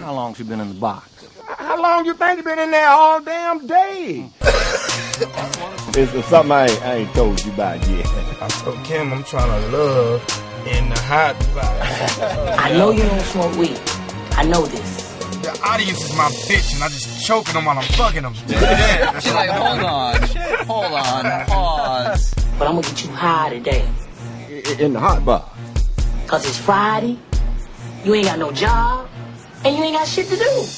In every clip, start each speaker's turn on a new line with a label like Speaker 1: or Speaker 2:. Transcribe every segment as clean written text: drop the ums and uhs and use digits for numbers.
Speaker 1: How long she been in the box?
Speaker 2: How long you think you been in there all damn day?
Speaker 3: It's something I ain't told you about yet.
Speaker 2: I told Kim I'm trying to love in the hot vibe.
Speaker 4: I know you don't smoke weed. I know this.
Speaker 2: The audience is my bitch, and I just choking them while I'm fucking them. Yeah,
Speaker 5: She's like, hold on, pause.
Speaker 4: But I'm gonna get you high today.
Speaker 3: In the hot bar.
Speaker 4: Cause it's Friday, you ain't got no job, and you ain't got shit to do.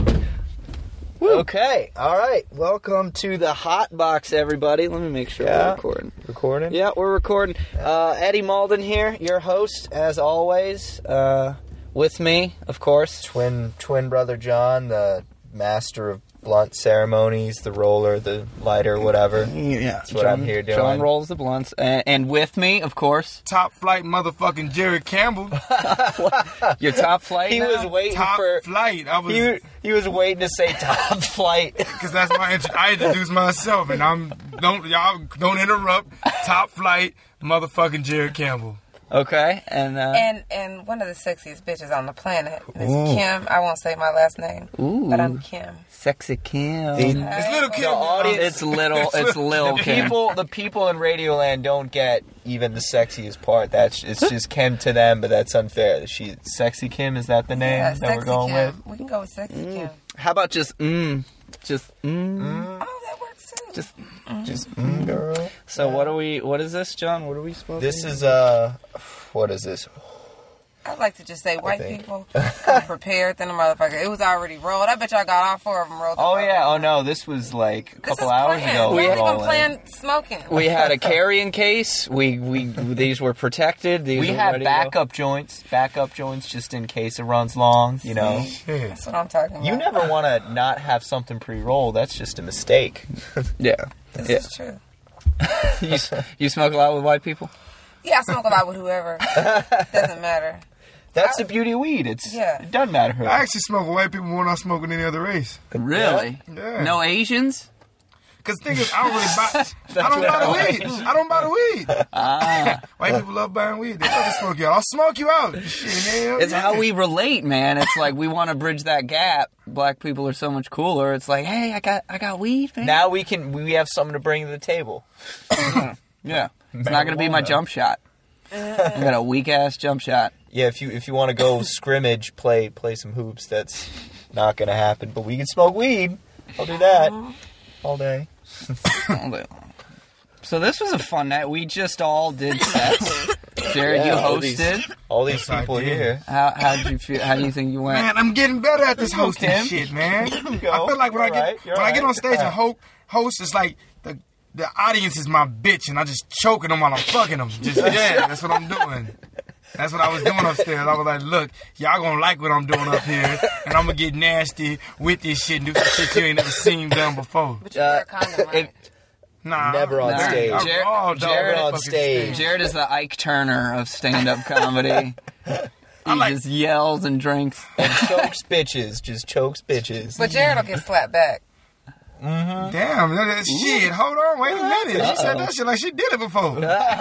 Speaker 5: Okay, all right. Welcome to the Hot Box, everybody. Let me make sure we're recording.
Speaker 6: Recording?
Speaker 5: Yeah, we're recording. Eddie Malden here, your host, as always. With me, of course.
Speaker 6: Twin brother John, the master of blunt ceremonies, the roller, the lighter, whatever.
Speaker 5: Yeah,
Speaker 6: that's what I'm here doing.
Speaker 5: John rolls the blunts. And with me, of course.
Speaker 2: Top flight motherfucking Jared Campbell.
Speaker 5: Your top flight
Speaker 6: He
Speaker 5: now?
Speaker 6: was waiting
Speaker 2: Top
Speaker 6: for...
Speaker 2: flight.
Speaker 6: He was waiting to say top flight.
Speaker 2: Because that's my I introduced myself, and y'all don't interrupt. Top flight motherfucking Jared Campbell.
Speaker 5: Okay,
Speaker 7: and one of the sexiest bitches on the planet is Kim. I won't say my last name, but I'm Kim.
Speaker 5: Sexy Kim.
Speaker 2: It's little Kim.
Speaker 6: The audience,
Speaker 5: it's little Kim.
Speaker 6: The people in Radioland don't get even the sexiest part. It's just Kim to them, but that's unfair. Sexy Kim, is that the name
Speaker 7: Yeah,
Speaker 6: that we're going
Speaker 7: Kim.
Speaker 6: with?
Speaker 7: We can go with Sexy Kim.
Speaker 5: How about just
Speaker 7: Oh, that works too.
Speaker 6: Just girl.
Speaker 5: So what is this, John? What are we smoking?
Speaker 6: This is what is this?
Speaker 7: I'd like to just say white people come prepared than a motherfucker. It was already rolled. I bet y'all got all four of them rolled.
Speaker 6: Oh yeah. Oh no. This was like a couple hours ago.
Speaker 7: We
Speaker 6: We
Speaker 7: haven't even
Speaker 6: rolling.
Speaker 7: planned smoking.
Speaker 5: We had a carrying case. These were protected.
Speaker 6: We have backup joints just in case it runs long. You know.
Speaker 7: That's what I'm talking about.
Speaker 6: You never want to not have something pre-rolled. That's just a mistake.
Speaker 5: Yeah.
Speaker 7: This is true.
Speaker 5: You smoke a lot with white people?
Speaker 7: Yeah, I smoke a lot with whoever. Doesn't matter.
Speaker 6: That's the beauty of weed. It doesn't matter who.
Speaker 2: I actually smoke with white people more than I smoke with any other race.
Speaker 5: Really?
Speaker 2: Yeah.
Speaker 5: No Asians?
Speaker 2: Because the thing is, I don't really buy. I don't buy the weed. I don't buy the weed. White people love buying weed. They fucking smoke you out. I'll smoke you out. Shit, man.
Speaker 5: It's how we relate, man. It's like we want to bridge that gap. Black people are so much cooler. It's like, hey, I got weed, man.
Speaker 6: Now we have something to bring to the table.
Speaker 5: Yeah. It's not going to be my jump shot. I got a weak ass jump shot.
Speaker 6: Yeah, if you want to go scrimmage, play some hoops, that's not going to happen. But we can smoke weed. I'll do that all day.
Speaker 5: So this was a fun night. We just all did sets. Jared, you hosted.
Speaker 6: All these people here.
Speaker 5: How did you feel? How do you think you went?
Speaker 2: Man, I'm getting better at this hosting shit, man. I feel like when I get on stage and host, it's like the audience is my bitch, and I just choking them while I'm fucking them. That's what I'm doing. That's what I was doing upstairs. I was like, look, y'all gonna like what I'm doing up here, and I'm gonna get nasty with this shit and do some shit you ain't never seen done before.
Speaker 7: But you wear a condom, right?
Speaker 2: Nah,
Speaker 6: never on stage.
Speaker 5: Jared
Speaker 6: on stage.
Speaker 5: Jared is the Ike Turner of stand-up comedy. He just yells and drinks.
Speaker 6: And chokes bitches. Just chokes bitches.
Speaker 7: But Jared will get slapped back.
Speaker 2: Mm-hmm. Damn, shit. Hold on, wait a minute. She said that shit like she did it before.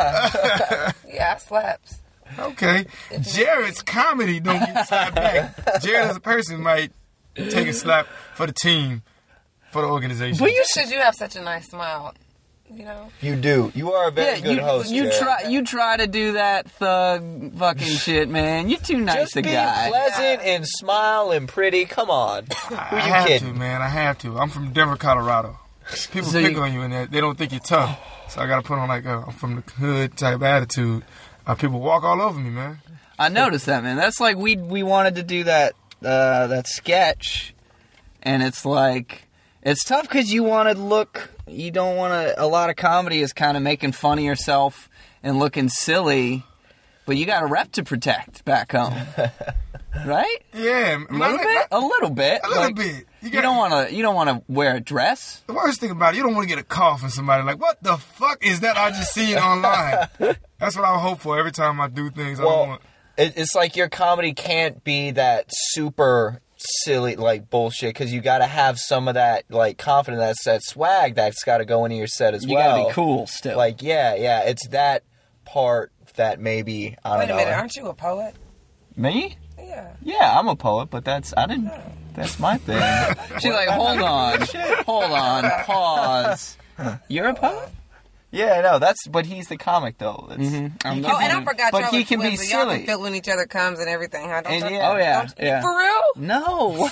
Speaker 7: Yeah, slaps.
Speaker 2: Okay. Jared's comedy don't get slapped back. Jared as a person might take a slap for the team, for the organization.
Speaker 7: But you have such a nice smile. You know?
Speaker 6: You do. You are a very good host.
Speaker 5: You try to do that thug fucking shit, man. You're too nice a guy.
Speaker 6: Just be pleasant and smile and pretty. Come on. Who you
Speaker 2: have
Speaker 6: kidding?
Speaker 2: to, man. I have to. I'm from Denver, Colorado. People pick on you in there. They don't think you're tough. So I got to put on like I'm from the hood type attitude. People walk all over me, man.
Speaker 5: I noticed that, man. That's like we wanted to do that sketch, and it's like it's tough because you want to look. You don't want to. A lot of comedy is kind of making fun of yourself and looking silly, but you got a rep to protect back home, right?
Speaker 2: Yeah,
Speaker 5: a little bit. You don't want to wear a dress.
Speaker 2: The worst thing about it, you don't want to get a call from somebody like, "What the fuck is that I just seen online?" That's what I hope for every time I do things.
Speaker 6: It's like your comedy can't be that super silly like bullshit because you got to have some of that like confidence, that swag that's got to go into your set as well.
Speaker 5: You got to be cool still.
Speaker 6: Like it's that part that maybe I don't know.
Speaker 7: Wait a minute, aren't you a poet?
Speaker 5: Me?
Speaker 6: Yeah, I'm a poet, but that's my thing.
Speaker 5: She's like, hold on, pause. You're a poet?
Speaker 6: Yeah, no, but he's the comic though. And
Speaker 7: I forgot.
Speaker 6: But
Speaker 7: y'all
Speaker 6: he can be
Speaker 7: twins, so y'all
Speaker 6: silly.
Speaker 7: can feel when each other comes and everything. Huh?
Speaker 5: Oh yeah.
Speaker 7: For real?
Speaker 5: No.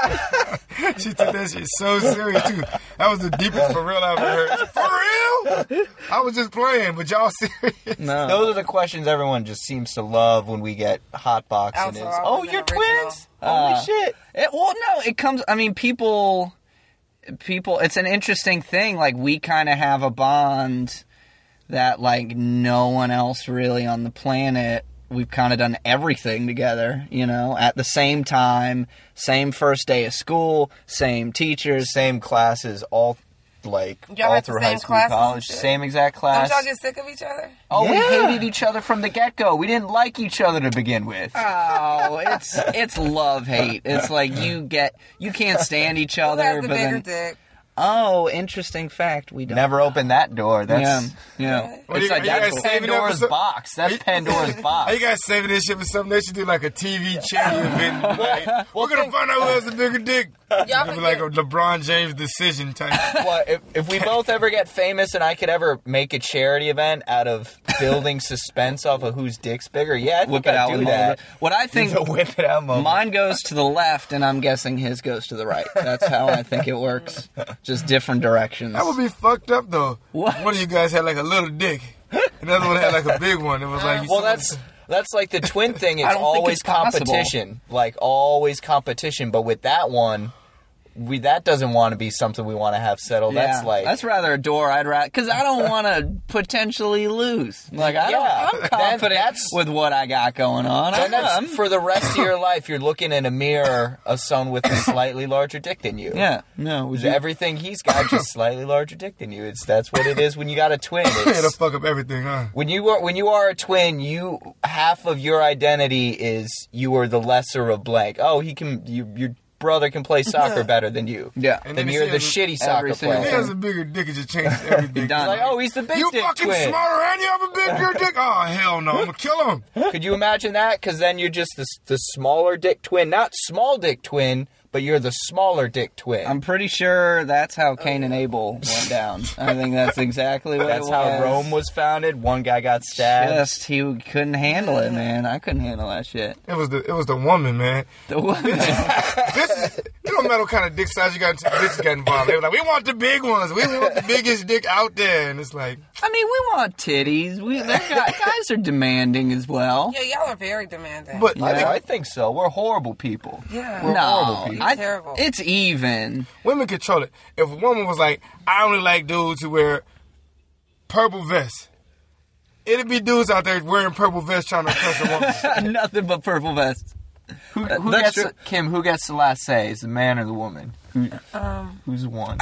Speaker 2: She took that shit so serious too. That was the deepest for real I've ever heard. For real? I was just playing, but y'all serious?
Speaker 5: No.
Speaker 6: Those are the questions everyone just seems to love when we get hotbox and
Speaker 7: Also,
Speaker 6: it's,
Speaker 7: I
Speaker 6: oh,
Speaker 7: was
Speaker 6: you're
Speaker 7: an original.
Speaker 6: twins? Holy shit.
Speaker 5: It comes. I mean, people. It's an interesting thing. Like, we kind of have a bond that, like, no one else really on the planet. We've kind of done everything together, at the same time, same first day of school, same teachers,
Speaker 6: Same classes, all
Speaker 7: Y'all
Speaker 6: all
Speaker 7: had the
Speaker 6: through
Speaker 7: same
Speaker 6: high school,
Speaker 7: classes and
Speaker 6: college,
Speaker 7: shit?
Speaker 6: same exact class.
Speaker 7: Don't y'all get sick of each other?
Speaker 6: We hated each other from the get-go. We didn't like each other to begin with.
Speaker 5: Oh, it's love hate. It's like you can't stand each
Speaker 7: Who
Speaker 5: other,
Speaker 7: has the
Speaker 5: but
Speaker 7: bigger
Speaker 5: then
Speaker 7: dick?
Speaker 5: interesting fact, we don't.
Speaker 6: Never opened that door. That's
Speaker 5: Yeah.
Speaker 2: Well,
Speaker 5: It's
Speaker 2: you
Speaker 5: like
Speaker 2: guys
Speaker 6: that's
Speaker 2: saving
Speaker 6: Pandora's
Speaker 2: that for
Speaker 6: box. That's Pandora's box.
Speaker 2: Are you guys saving this shit for something? They should do like a TV charity event. Like, we're gonna find out who has the bigger dick.
Speaker 7: Y'all
Speaker 2: It'd be like a LeBron James decision type.
Speaker 6: Well, if we both ever get famous and I could ever make a charity event out of building suspense off of whose dick's bigger, I think
Speaker 5: Whip it out
Speaker 6: I'd do
Speaker 5: with
Speaker 6: that.
Speaker 5: What I think,
Speaker 6: The whip it out moment.
Speaker 5: mine goes to the left, and I'm guessing his goes to the right. That's how I think it works. Just different directions.
Speaker 2: That would be fucked up though.
Speaker 5: What?
Speaker 2: One of you guys had like a little dick. Another one had like a big one. It was like
Speaker 6: Well, that's like the twin thing.
Speaker 5: I
Speaker 6: It's
Speaker 5: don't think
Speaker 6: always
Speaker 5: it's possible.
Speaker 6: competition. Like, always competition. But with that one, that doesn't want to be something we want to have settled.
Speaker 5: Yeah,
Speaker 6: That's
Speaker 5: rather a door I'd rather, because I don't want to potentially lose. Like, I'm
Speaker 6: Then
Speaker 5: confident
Speaker 6: that's-
Speaker 5: with what I got going on.
Speaker 6: Then that's for the rest of your life. You're looking in a mirror of someone with a slightly larger dick than you.
Speaker 5: Yeah, no. Would you,
Speaker 6: Everything he's got just slightly larger dick than you. That's what it is when you got a twin.
Speaker 2: it'll fuck up everything, huh?
Speaker 6: When you are a twin, half of your identity is you are the lesser of blank. Oh, your brother can play soccer better than you.
Speaker 5: Yeah.
Speaker 2: And
Speaker 6: Then
Speaker 2: then
Speaker 6: you're
Speaker 2: he
Speaker 6: the
Speaker 2: has
Speaker 6: shitty soccer
Speaker 5: every single
Speaker 2: If he
Speaker 6: player.
Speaker 2: has a bigger dick, it just changes everything.
Speaker 5: Done.
Speaker 6: Like, oh, he's the big
Speaker 2: You
Speaker 6: dick
Speaker 2: fucking
Speaker 6: twin.
Speaker 2: smarter and you have a bigger dick? Oh, hell no. I'm gonna kill him.
Speaker 6: Could you imagine that? Because then you're just the smaller dick twin. Not small dick twin, but you're the smaller dick twin.
Speaker 5: I'm pretty sure that's how Cain and Abel went down. I think that's exactly what
Speaker 6: That's
Speaker 5: it was.
Speaker 6: how Rome was founded. One guy got stabbed.
Speaker 5: Just, he couldn't handle it, man. I couldn't handle that shit.
Speaker 2: It was the woman, man.
Speaker 5: The woman.
Speaker 2: It don't matter what kind of dick size you got until bitches got involved. They were like, we want the big ones. We want the biggest dick out there. And it's like,
Speaker 5: I mean, we want titties. Guys are demanding as well.
Speaker 7: Yeah, y'all are very demanding.
Speaker 2: but
Speaker 6: I think so. We're horrible people.
Speaker 7: yeah.
Speaker 6: We're horrible people.
Speaker 7: Terrible.
Speaker 5: It's even.
Speaker 2: women control it. If a woman was like, I only like dudes who wear purple vests, it'd be dudes out there wearing purple vests trying to impress a woman.
Speaker 5: Nothing but purple vests.
Speaker 6: Who
Speaker 5: That's
Speaker 6: gets Kim? Who gets the last say? Is the man or the woman? Who's won?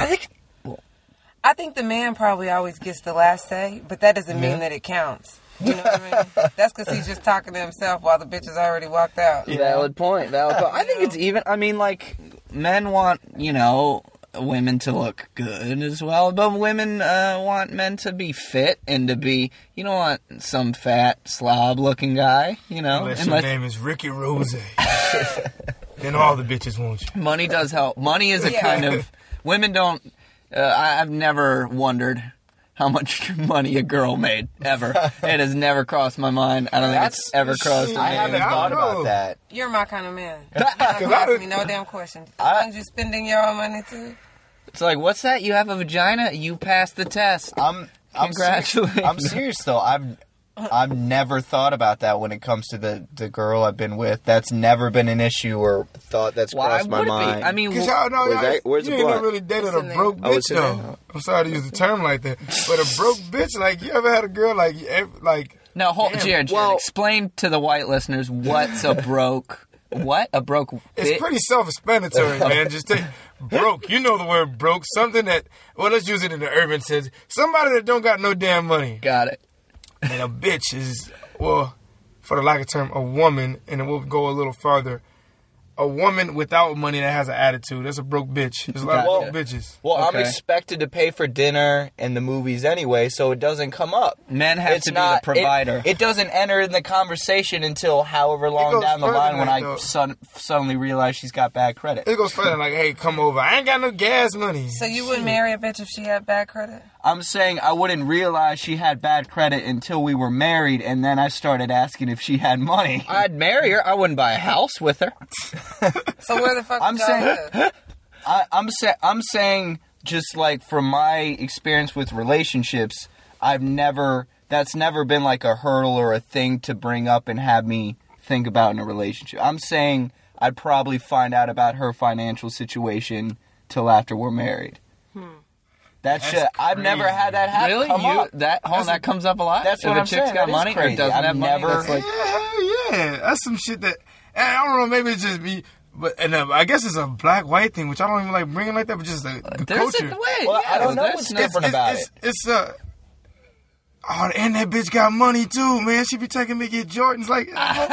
Speaker 7: I think the man probably always gets the last say, but that doesn't mean that it counts. You know what I mean? That's because he's just talking to himself while the bitch has already walked out.
Speaker 5: Valid point. I think it's even. I mean, like, men want, women to look good as well, but women want men to be fit and to be. You don't want some fat slob-looking guy,
Speaker 2: Unless your name is Ricky Rose. Then all the bitches want you.
Speaker 5: Money does help. Money is a kind of. Women don't. I've never wondered how much money a girl made, ever. It has never crossed my mind. I don't think it's ever crossed
Speaker 6: I
Speaker 5: my
Speaker 6: haven't
Speaker 5: mind.
Speaker 6: thought about that.
Speaker 7: You're my kind of man. Don't ask me no damn questions. As long as you're spending your own money too.
Speaker 5: It's like, what's that? You have a vagina? You passed the test. Congratulations.
Speaker 6: I'm serious though. I've never thought about that when it comes to the girl I've been with. That's never been an issue or thought that's
Speaker 5: Why
Speaker 6: crossed my
Speaker 5: would it
Speaker 6: mind.
Speaker 5: be? I mean,
Speaker 2: Cause y'all know,
Speaker 6: where's
Speaker 2: you
Speaker 6: the
Speaker 2: ain't
Speaker 6: blunt?
Speaker 2: never really dated
Speaker 7: It's
Speaker 2: a
Speaker 7: in there.
Speaker 2: broke
Speaker 6: Oh,
Speaker 2: bitch
Speaker 6: it's in there.
Speaker 2: though. I'm sorry to use the term like that, but a broke bitch, like, you ever had a girl like
Speaker 5: no,
Speaker 2: Damn.
Speaker 5: Jared, explain to the white listeners what's a broke. What? A broke
Speaker 2: it's
Speaker 5: bit?
Speaker 2: pretty self-explanatory, man. Just take broke. You know the word broke. Something that, well, let's use it in the urban sense. Somebody that don't got no damn money.
Speaker 5: Got it.
Speaker 2: And a bitch is, well, for the lack of term, a woman, and it will go a little farther. a woman without money that has an attitude. That's a broke bitch. There's a lot of broke bitches.
Speaker 6: Well,
Speaker 5: Okay.
Speaker 6: I'm expected to pay for dinner and the movies anyway, so it doesn't come up.
Speaker 5: Men have to be the provider.
Speaker 6: It doesn't enter in the conversation until however long
Speaker 2: goes
Speaker 6: down the
Speaker 2: further
Speaker 6: line
Speaker 2: than
Speaker 6: when
Speaker 2: that,
Speaker 6: I
Speaker 2: though.
Speaker 6: suddenly realize she's got bad credit.
Speaker 2: It goes further like, hey, come over. I ain't got no gas money.
Speaker 7: So you wouldn't marry a bitch if she had bad credit?
Speaker 6: I'm saying I wouldn't realize she had bad credit until we were married, and then I started asking if she had money.
Speaker 5: I'd marry her. I wouldn't buy a house with her.
Speaker 7: So where the fuck
Speaker 6: I'm
Speaker 7: would y'all
Speaker 6: saying-
Speaker 7: live?
Speaker 6: I'm saying just like from my experience with relationships, that's never been like a hurdle or a thing to bring up and have me think about in a relationship. I'm saying I'd probably find out about her financial situation till after we're married. That
Speaker 2: That's
Speaker 6: shit, I've never
Speaker 2: crazy.
Speaker 6: had that happen.
Speaker 5: Really?
Speaker 6: Come up.
Speaker 5: That comes up a lot?
Speaker 6: That's
Speaker 5: if
Speaker 6: what
Speaker 5: a
Speaker 6: I'm
Speaker 5: chick's
Speaker 6: saying.
Speaker 5: got
Speaker 6: That is
Speaker 5: money or
Speaker 6: crazy.
Speaker 5: doesn't
Speaker 6: I've
Speaker 5: have money,
Speaker 6: never-
Speaker 5: that's like...
Speaker 2: Yeah, that's some shit that I don't know. Maybe it's just me, but I guess it's a black-white thing, which I don't even like bringing like that. But just the
Speaker 5: There's
Speaker 2: culture.
Speaker 5: a way.
Speaker 6: Well,
Speaker 5: yeah,
Speaker 6: I don't know
Speaker 5: there's
Speaker 6: what's
Speaker 5: no-
Speaker 6: different about it.
Speaker 2: It's oh, and that bitch got money too, man. She be taking me to get Jordans like.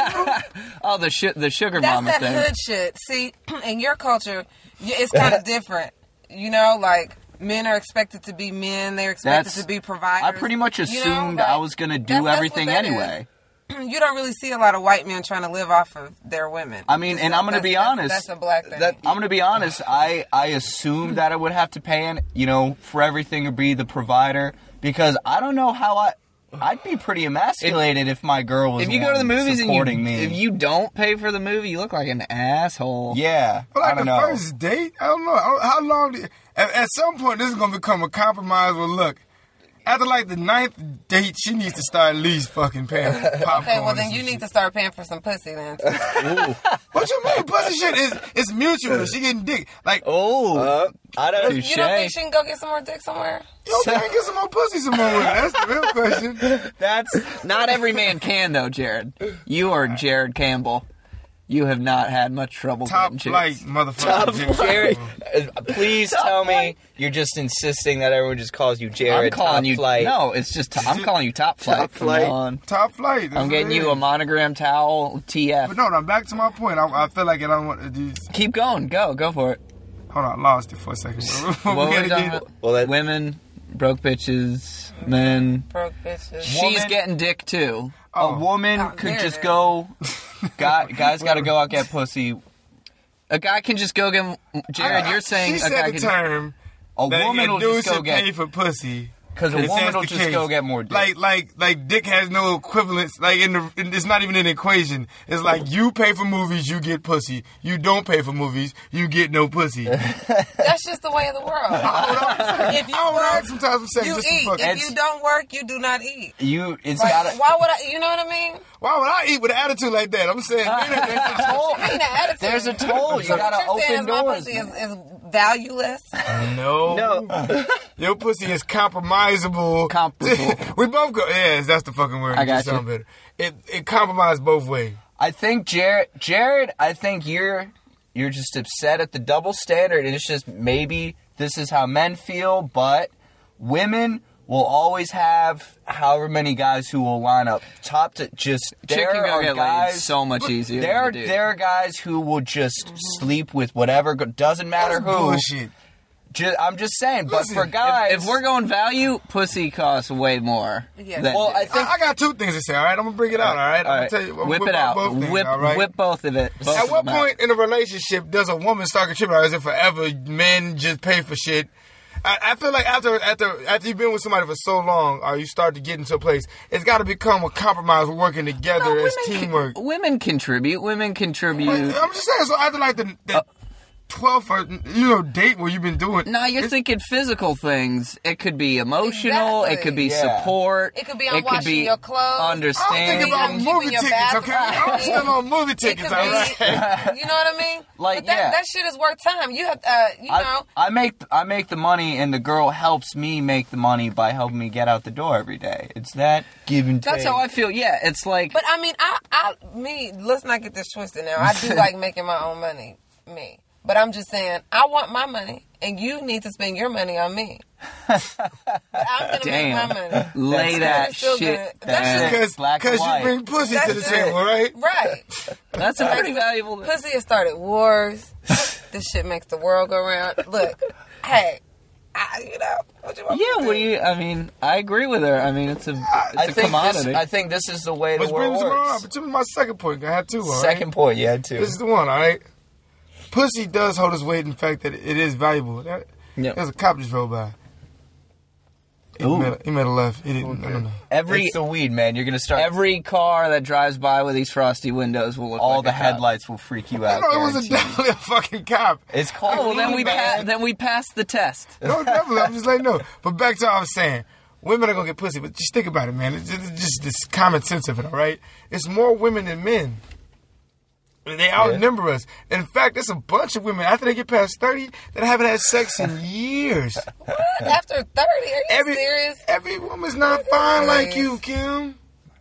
Speaker 5: Oh, the sugar
Speaker 7: That's
Speaker 5: mama
Speaker 7: that
Speaker 5: thing.
Speaker 7: hood shit. See, in your culture, it's kind of different. You know, like men are expected to be men. They're expected
Speaker 6: That's-
Speaker 7: to be providers.
Speaker 6: I pretty much
Speaker 7: You know,
Speaker 6: assumed
Speaker 7: like,
Speaker 6: I was going to do
Speaker 7: that's what
Speaker 6: everything
Speaker 7: that is.
Speaker 6: anyway.
Speaker 7: You don't really see a lot of white men trying to live off of their women.
Speaker 6: I mean, and I'm going to be honest.
Speaker 7: That's a black thing.
Speaker 6: I'm going to be honest. I assumed that I would have to pay, for everything or be the provider because I don't know how I'd be pretty emasculated if my girl was.
Speaker 5: If you go to the movies and
Speaker 6: supporting me,
Speaker 5: if you don't pay for the movie, you look like an asshole.
Speaker 6: yeah,
Speaker 2: But
Speaker 6: I
Speaker 2: like
Speaker 6: don't
Speaker 2: the
Speaker 6: know.
Speaker 2: first date, I don't know how long. At some point, this is gonna become a compromise. Well, look, after like the 9th date, she needs to start at least fucking paying for popcorn.
Speaker 7: Okay, well then
Speaker 2: and
Speaker 7: you
Speaker 2: some
Speaker 7: need
Speaker 2: shit.
Speaker 7: to start paying for some pussy then.
Speaker 2: What you mean, pussy shit? It's mutual. She getting dick. Like,
Speaker 5: Oh,
Speaker 6: I don't.
Speaker 5: Touche.
Speaker 7: You don't think she can go get some more dick somewhere?
Speaker 2: yo, can I get some more pussy some more? That's the real question.
Speaker 6: That's
Speaker 5: not every man can though, Jared. You are Jared Campbell. You have not had much trouble
Speaker 2: Top
Speaker 5: getting
Speaker 2: flight,
Speaker 5: chicks.
Speaker 2: motherfucker.
Speaker 6: Jared. Please tell me you're just insisting that everyone just calls you Jared.
Speaker 5: I'm calling
Speaker 6: Top
Speaker 5: you.
Speaker 6: Flight.
Speaker 5: No, it's just I'm calling you Top Flight.
Speaker 6: Top
Speaker 5: from
Speaker 6: Flight.
Speaker 5: now on.
Speaker 2: Top flight.
Speaker 5: I'm getting you a monogram towel. TF.
Speaker 2: But no, back to my point. I feel like I don't want to do.
Speaker 5: Keep going. Go for it.
Speaker 2: Hold on, I lost it for a second.
Speaker 5: What were we
Speaker 2: gotta
Speaker 5: talking
Speaker 2: get-
Speaker 5: about?
Speaker 6: Well, that-
Speaker 5: Women, broke bitches, men.
Speaker 7: Broke bitches.
Speaker 5: She's getting dick too.
Speaker 6: A woman
Speaker 7: Oh,
Speaker 6: could
Speaker 7: there
Speaker 6: just
Speaker 7: it is.
Speaker 6: go. Guys got to go out get pussy.
Speaker 5: A guy can just go get. Jared, you're saying
Speaker 2: she
Speaker 5: a
Speaker 2: said
Speaker 5: guy
Speaker 2: the
Speaker 5: can.
Speaker 2: term
Speaker 6: A
Speaker 2: that
Speaker 6: woman will
Speaker 2: dudes
Speaker 6: just go
Speaker 2: should pay
Speaker 6: get
Speaker 2: for pussy.
Speaker 6: because a
Speaker 2: If
Speaker 6: woman
Speaker 2: that's
Speaker 6: will
Speaker 2: the
Speaker 6: just
Speaker 2: case.
Speaker 6: go get more dick.
Speaker 2: Like dick has no equivalence. Like it's not even an equation. It's like you pay for movies, you get pussy. You don't pay for movies, you get no pussy.
Speaker 7: That's just the way of the world. If you
Speaker 2: I don't know.
Speaker 7: work,
Speaker 2: Sometimes I'm saying
Speaker 7: you
Speaker 2: just to
Speaker 7: eat.
Speaker 2: fuck.
Speaker 7: If you don't work, you do not eat.
Speaker 6: It's
Speaker 7: Like,
Speaker 6: gotta.
Speaker 7: why would I? You know what I mean?
Speaker 2: Why would I eat with an attitude like that? I'm saying that's a toll.
Speaker 7: I mean, the attitude.
Speaker 6: There's a toll. You
Speaker 7: So
Speaker 6: gotta
Speaker 7: what you're saying
Speaker 6: open
Speaker 7: is my
Speaker 6: doors.
Speaker 7: pussy is valueless.
Speaker 2: No. Your pussy is compromisable.
Speaker 5: Comparable.
Speaker 2: We both go. Yes, that's the fucking word.
Speaker 5: I
Speaker 2: It
Speaker 5: got
Speaker 2: just
Speaker 5: you.
Speaker 2: sound better. It compromised both ways.
Speaker 6: I think Jared. I think you're just upset at the double standard, and it's just maybe this is how men feel, but women will always have however many guys who will line up top to just.
Speaker 5: Chick
Speaker 6: There
Speaker 5: can go
Speaker 6: are
Speaker 5: get laid
Speaker 6: guys.
Speaker 5: so much easier.
Speaker 6: There
Speaker 5: than a dude.
Speaker 6: are guys who will just sleep with whatever. Doesn't matter
Speaker 2: That's
Speaker 6: who.
Speaker 2: bullshit.
Speaker 6: I'm just saying, but
Speaker 2: Listen,
Speaker 6: for guys,
Speaker 5: If we're going value, pussy costs way more.
Speaker 7: Yeah.
Speaker 5: than
Speaker 6: well,
Speaker 5: dick.
Speaker 6: I think
Speaker 2: I got two things to say. All right, I'm gonna bring it out. All right, I'm
Speaker 5: All
Speaker 2: gonna
Speaker 5: right,
Speaker 2: tell you. I'm
Speaker 5: whip
Speaker 2: gonna
Speaker 5: it out.
Speaker 2: both things,
Speaker 5: Whip,
Speaker 2: all right?
Speaker 5: whip both of it. Both
Speaker 2: At
Speaker 5: of
Speaker 2: what
Speaker 5: them out.
Speaker 2: point in a relationship does a woman start contributing? Or is it forever men just pay for shit? I feel like after you've been with somebody for so long, or you start to get into a place, it's got to become a compromise. We're working together as teamwork.
Speaker 5: Women contribute. Women contribute.
Speaker 2: I'm just saying. So after like the 12th or date where you've been doing.
Speaker 5: No, you're thinking physical things. It could be emotional.
Speaker 7: Exactly.
Speaker 5: It could be
Speaker 6: Yeah.
Speaker 5: support.
Speaker 7: It could be on washing your clothes.
Speaker 2: I'm
Speaker 5: Understanding.
Speaker 2: thinking about
Speaker 7: Keeping
Speaker 2: movie
Speaker 7: your
Speaker 2: tickets,
Speaker 7: bathroom
Speaker 2: okay? I'm
Speaker 7: clean.
Speaker 2: still on movie
Speaker 7: It
Speaker 2: tickets,
Speaker 7: could
Speaker 2: all
Speaker 7: be,
Speaker 2: right?
Speaker 7: you know what I mean?
Speaker 6: Like,
Speaker 7: but that,
Speaker 6: yeah.
Speaker 7: that shit is worth time. You have,
Speaker 6: I make the money, and the girl helps me make the money by helping me get out the door every day. It's that give and take.
Speaker 5: That's how I feel. Yeah, it's like.
Speaker 7: But I mean, let's not get this twisted now. I do like making my own money, me. But I'm just saying, I want my money, and you need to spend your money on me. But I'm gonna make my money.
Speaker 5: Lay that shit.
Speaker 2: Because you bring pussy to the table, right?
Speaker 7: Right.
Speaker 5: That's a pretty valuable.
Speaker 7: Pussy has started wars. This shit makes the world go round. Look, hey, what you want?
Speaker 5: Yeah, I mean, I agree with her. I mean, it's a commodity.
Speaker 6: I think this is the way
Speaker 2: Which
Speaker 6: the world
Speaker 2: brings me
Speaker 6: works.
Speaker 2: on. But to my second point, I had two. All right?
Speaker 6: Second point, you had two.
Speaker 2: This is the one, all right? Pussy does hold its weight in the fact that it is valuable. There's a cop just drove by. He made a left. He didn't. I don't know.
Speaker 6: It's the weed, man. You're gonna start.
Speaker 5: Every car that drives by with these frosty windows will look
Speaker 6: all
Speaker 5: like
Speaker 6: the
Speaker 5: a cop.
Speaker 6: headlights will freak you out.
Speaker 2: No, it was definitely a fucking cop.
Speaker 6: It's called.
Speaker 5: Oh, well, then we passed the test.
Speaker 2: No, definitely. I'm just letting you know. But back to what I was saying. Women are gonna get pussy, but just think about it, man. It's just this common sense of it, all right? It's more women than men. They outnumber us. In fact, there's a bunch of women after they get past 30 that haven't had sex in years.
Speaker 7: What? After 30? Are you serious?
Speaker 2: Every woman's not fine like you, Kim.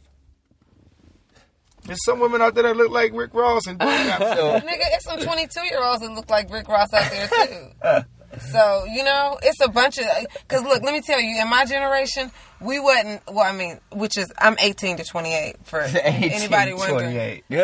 Speaker 2: There's some women out there that look like Rick Ross and
Speaker 7: Nigga, it's some 22-year-olds that look like Rick Ross out there, too. So, it's a bunch of... Because, look, let me tell you, in my generation, we wasn't... Well, I mean, which is... I'm 18 to 28, for anybody wondering.
Speaker 6: 28.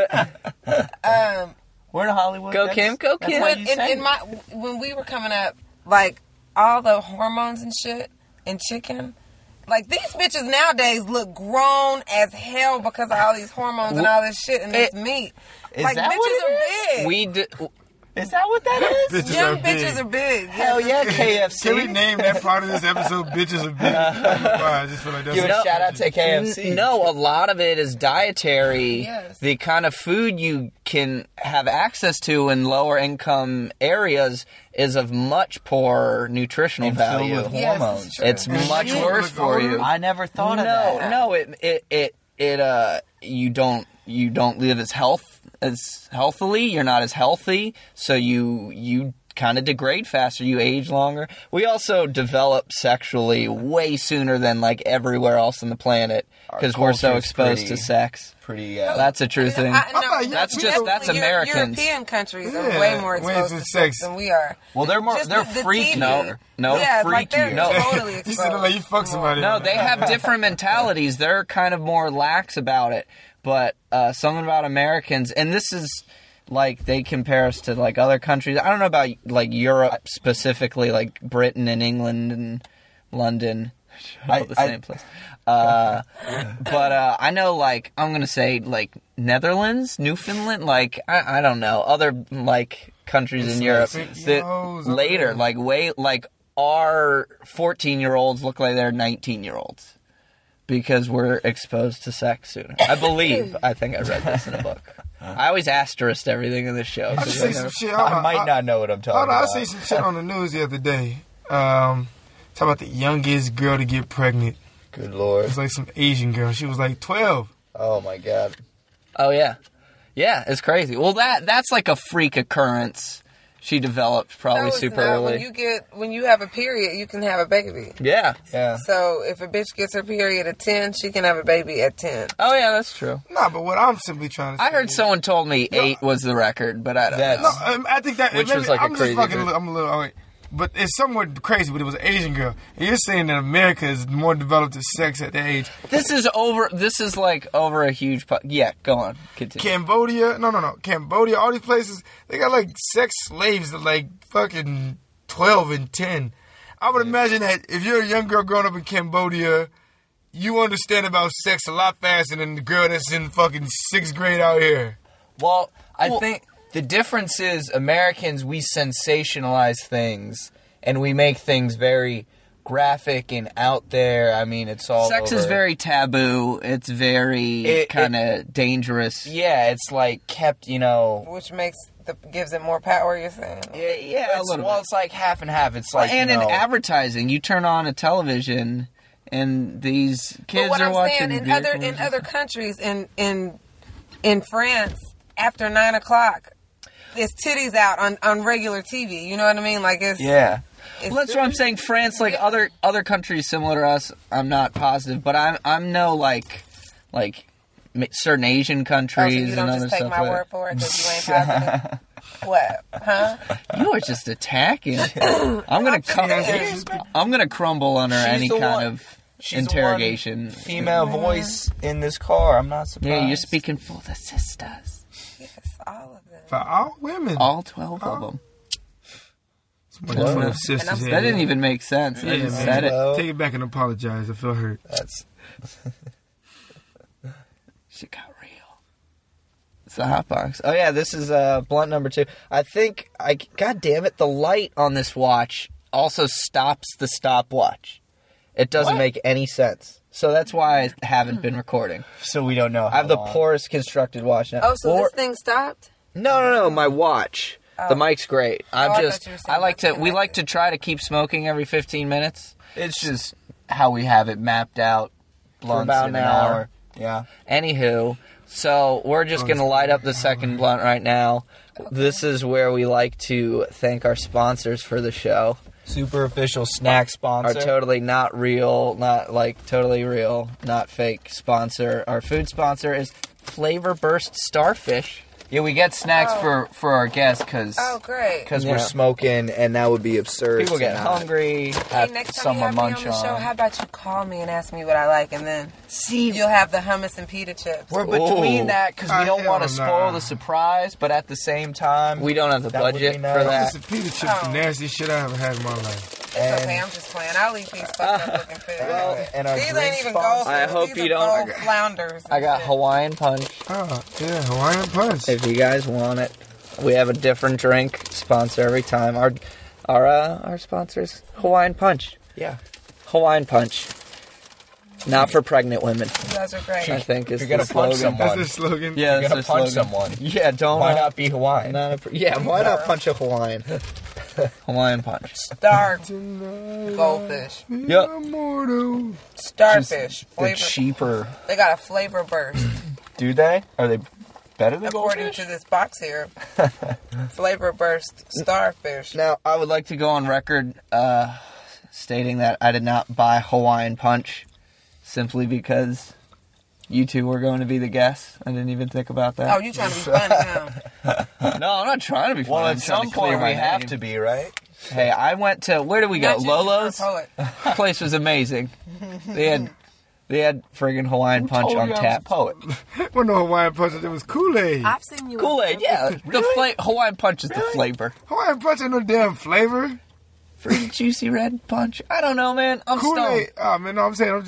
Speaker 6: We're in Hollywood.
Speaker 5: Go, Kim. Go, Kim.
Speaker 7: When we were coming up, like, all the hormones and shit and chicken... Like, these bitches nowadays look grown as hell because of all these hormones and all this shit and this meat. Like, bitches are big.
Speaker 6: Is that what that is?
Speaker 7: Young bitches are big.
Speaker 6: Hell yeah, KFC.
Speaker 2: Can we name that part of this episode, Bitches Are Big? I just feel like that's
Speaker 6: give a shout out to KFC.
Speaker 5: No, a lot of it is dietary.
Speaker 7: Yes.
Speaker 5: The kind of food you can have access to in lower income areas is of much poorer nutritional value.
Speaker 6: Filled with hormones.
Speaker 5: It's much worse for you.
Speaker 6: I never thought of that.
Speaker 5: No, you don't live as healthily. You're not as healthy, so you kind of degrade faster. You age longer. We also develop sexually way sooner than like everywhere else on the planet because we're so exposed to sex. That's a true thing. That's Americans.
Speaker 7: European countries are way more exposed to sex than we are.
Speaker 6: Well, they're freaky.
Speaker 5: No,
Speaker 7: yeah,
Speaker 5: freaky.
Speaker 7: Like they're totally exposed.
Speaker 2: You said like you fuck somebody.
Speaker 5: No, they have different mentalities. They're kind of more lax about it. But something about Americans, and this is like they compare us to like other countries. I don't know about like Europe specifically, like Britain and England and London, the same place. But I know like I'm gonna say like Netherlands, Newfoundland, like I don't know other like countries in Europe that later like our 14-year-olds look like they're 19-year-olds. Because we're exposed to sex sooner. I think I read this in a book. I always asterisked everything in this show.
Speaker 6: I might not know what I'm talking about.
Speaker 2: I see some shit on the news the other day. Talk about the youngest girl to get pregnant.
Speaker 6: Good Lord.
Speaker 2: It was like some Asian girl. She was like 12.
Speaker 6: Oh, my God.
Speaker 5: Oh, yeah. Yeah, it's crazy. Well, that's like a freak occurrence. She developed probably super early.
Speaker 7: When you have a period, you can have a baby.
Speaker 5: Yeah.
Speaker 7: So if a bitch gets her period at 10, she can have a baby at 10.
Speaker 5: Oh yeah, that's true.
Speaker 2: Nah, but what I'm simply trying to say,
Speaker 5: I heard someone told me 8 was the record, but I don't know.
Speaker 2: No, I think that
Speaker 5: which was like
Speaker 2: I'm
Speaker 5: a crazy.
Speaker 2: I'm a little. But it's somewhat crazy, but it was an Asian girl. And you're saying that America is more developed to sex at that age.
Speaker 5: This is like over a huge... yeah, go on. Continue.
Speaker 2: Cambodia. No. Cambodia, all these places, they got like sex slaves that like fucking 12 and 10. I would imagine that if you're a young girl growing up in Cambodia, you understand about sex a lot faster than the girl that's in fucking 6th grade out here.
Speaker 6: Well, I think... The difference is Americans, we sensationalize things and we make things very graphic and out there. I mean, it's all
Speaker 5: sex is very taboo. It's very kind of dangerous.
Speaker 6: Yeah, it's like kept,
Speaker 7: Which gives it more power, you're saying?
Speaker 6: Yeah, it's like half and half. It's like,
Speaker 5: and in advertising, you turn on a television and these kids are watching.
Speaker 7: In other countries, in France, after 9 o'clock, there's titties out on regular TV. You know what I mean? Like it's
Speaker 5: well, that's what I'm saying. France, like other countries similar to us, I'm not positive, but I'm no like certain Asian countries.
Speaker 7: So you don't
Speaker 5: and
Speaker 7: just
Speaker 5: other
Speaker 7: take
Speaker 5: stuff
Speaker 7: my word for it because you ain't positive. What? Huh?
Speaker 5: You are just attacking. I'm gonna crumble under
Speaker 6: She's
Speaker 5: any
Speaker 6: the
Speaker 5: kind
Speaker 6: one-
Speaker 5: of
Speaker 6: She's
Speaker 5: interrogation.
Speaker 6: The one female voice in this car. I'm not surprised.
Speaker 5: Yeah, you're speaking for the sisters.
Speaker 7: Yes, all of them.
Speaker 2: For all women.
Speaker 5: All 12 of them.
Speaker 2: Somebody put up sisters
Speaker 7: And I'm-
Speaker 2: here.
Speaker 5: That didn't even make sense. I
Speaker 2: Yeah,
Speaker 5: just
Speaker 2: man.
Speaker 5: said it.
Speaker 6: Well,
Speaker 2: Take it back and apologize. I feel hurt.
Speaker 6: That's
Speaker 5: Shit got real. It's the hot box. Oh yeah, this is blunt number 2. I think God damn it, the light on this watch also stops the stopwatch. It doesn't make any sense. So that's why I haven't been recording.
Speaker 6: so we don't know.
Speaker 5: I have the poorest constructed watch now.
Speaker 7: Oh, so this thing stopped?
Speaker 5: No, my watch. The mic's great.
Speaker 7: I
Speaker 5: I'm
Speaker 7: thought
Speaker 5: just
Speaker 7: you were saying
Speaker 5: I like to
Speaker 7: that's
Speaker 5: we like
Speaker 7: connected.
Speaker 5: to try to keep smoking every 15 minutes.
Speaker 6: It's just how we have it mapped out. Blunts
Speaker 5: about
Speaker 6: in
Speaker 5: an
Speaker 6: an
Speaker 5: hour.
Speaker 6: hour. Yeah.
Speaker 5: Anywho, so we're just going to light up the second blunt right now. This is where we like to thank our sponsors for the show.
Speaker 6: Super official snack sponsor.
Speaker 5: Our totally not real, not like totally real, not fake sponsor. Our food sponsor is Flavor Burst Starfish.
Speaker 6: Yeah, we get snacks for our guests because
Speaker 7: Oh, great.
Speaker 5: Yeah.
Speaker 6: we're smoking, and that would be absurd.
Speaker 5: People
Speaker 6: to
Speaker 5: get
Speaker 6: not
Speaker 5: hungry.
Speaker 7: Hey,
Speaker 6: have
Speaker 7: next time
Speaker 6: some
Speaker 7: you have me on
Speaker 6: munch
Speaker 7: the show,
Speaker 6: on.
Speaker 7: how about you call me and ask me what I like, and then
Speaker 5: See,
Speaker 7: you'll have the hummus and pita chips.
Speaker 6: We're between
Speaker 5: Ooh.
Speaker 6: that because we don't
Speaker 2: hell
Speaker 6: want to
Speaker 2: nah.
Speaker 6: spoil the surprise, but at the same time,
Speaker 5: we don't have the
Speaker 6: That would
Speaker 5: budget
Speaker 6: be
Speaker 5: for
Speaker 6: nice.
Speaker 5: that.
Speaker 2: This pita chips, the nastiest shit I ever had in my life.
Speaker 7: It's
Speaker 6: and-
Speaker 7: okay, I'm just playing. I'll eat these fucked up looking fish.
Speaker 6: and our
Speaker 7: These
Speaker 6: drink
Speaker 7: ain't even
Speaker 6: sponsor-
Speaker 7: gold.
Speaker 5: I hope
Speaker 7: These
Speaker 5: you
Speaker 7: are
Speaker 5: don't-
Speaker 7: gold flounders.
Speaker 5: I got
Speaker 7: and shit.
Speaker 5: Hawaiian Punch.
Speaker 2: Oh, yeah, Hawaiian Punch.
Speaker 5: If you guys want it, we have a different drink sponsor every time. Our sponsors Hawaiian Punch.
Speaker 6: Yeah.
Speaker 5: Hawaiian Punch. Not for pregnant women,
Speaker 7: You guys are great.
Speaker 5: I think is
Speaker 6: You're gonna
Speaker 5: the
Speaker 6: punch
Speaker 5: slogan.
Speaker 6: someone.
Speaker 2: That's the slogan.
Speaker 5: Yeah,
Speaker 6: You're
Speaker 5: that's
Speaker 6: gonna
Speaker 5: the
Speaker 6: punch
Speaker 5: slogan.
Speaker 6: someone.
Speaker 5: Yeah, don't.
Speaker 6: Why not be Hawaiian?
Speaker 5: Why not punch a Hawaiian? Hawaiian Punch.
Speaker 7: Goldfish.
Speaker 5: Yep.
Speaker 2: Immortal.
Speaker 7: Starfish.
Speaker 6: The
Speaker 7: Flavor.
Speaker 6: cheaper.
Speaker 7: They got a flavor burst.
Speaker 6: Do they? Are they better than
Speaker 7: According
Speaker 6: goldfish?
Speaker 7: to this box here. Flavor burst starfish.
Speaker 5: Now, I would like to go on record stating that I did not buy Hawaiian Punch simply because you two were going to be the guests. I didn't even think about
Speaker 7: Oh,
Speaker 5: that.
Speaker 7: you trying to be funny, huh?
Speaker 5: No, I'm not trying to be funny.
Speaker 6: Well,
Speaker 5: I'm
Speaker 6: at
Speaker 5: trying
Speaker 6: some
Speaker 5: to clear
Speaker 6: point
Speaker 5: my
Speaker 6: we have
Speaker 5: name.
Speaker 6: to be, right?
Speaker 5: Hey, I went to, where did we go?
Speaker 7: Not you, you're a
Speaker 5: Lolo's?
Speaker 7: poet.
Speaker 5: Place was amazing. They had friggin' Hawaiian Punch
Speaker 6: Told
Speaker 5: on
Speaker 6: you I was
Speaker 5: tap.
Speaker 6: a poet.
Speaker 2: Well, no Hawaiian Punch, it was Kool-Aid.
Speaker 7: I've seen you.
Speaker 5: Kool-Aid, yeah. Hawaiian Punch is the flavor.
Speaker 2: Hawaiian Punch ain't no damn flavor.
Speaker 5: Free juicy red punch. I don't know, man. I'm
Speaker 2: Kool-Aid.
Speaker 5: stoned.
Speaker 2: Oh, man, no, I'm saying,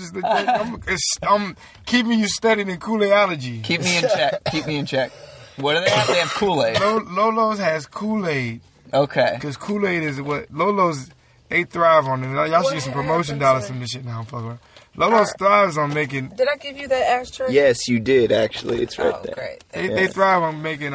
Speaker 2: I'm keeping you studying in Kool-Aidology.
Speaker 5: Keep me in check. Keep me in check. What do they have? They have Kool-Aid.
Speaker 2: Lolo's has Kool-Aid.
Speaker 5: Okay.
Speaker 2: Because Kool-Aid is what Lolo's, they thrive on it. Y'all should get some promotion dollars from this shit now. I'm fucking around. Lolo's thrives on making,
Speaker 7: Did I give you that ashtray?
Speaker 5: Yes, you did, actually. It's right
Speaker 7: Oh,
Speaker 5: there.
Speaker 7: great.
Speaker 2: they thrive on making,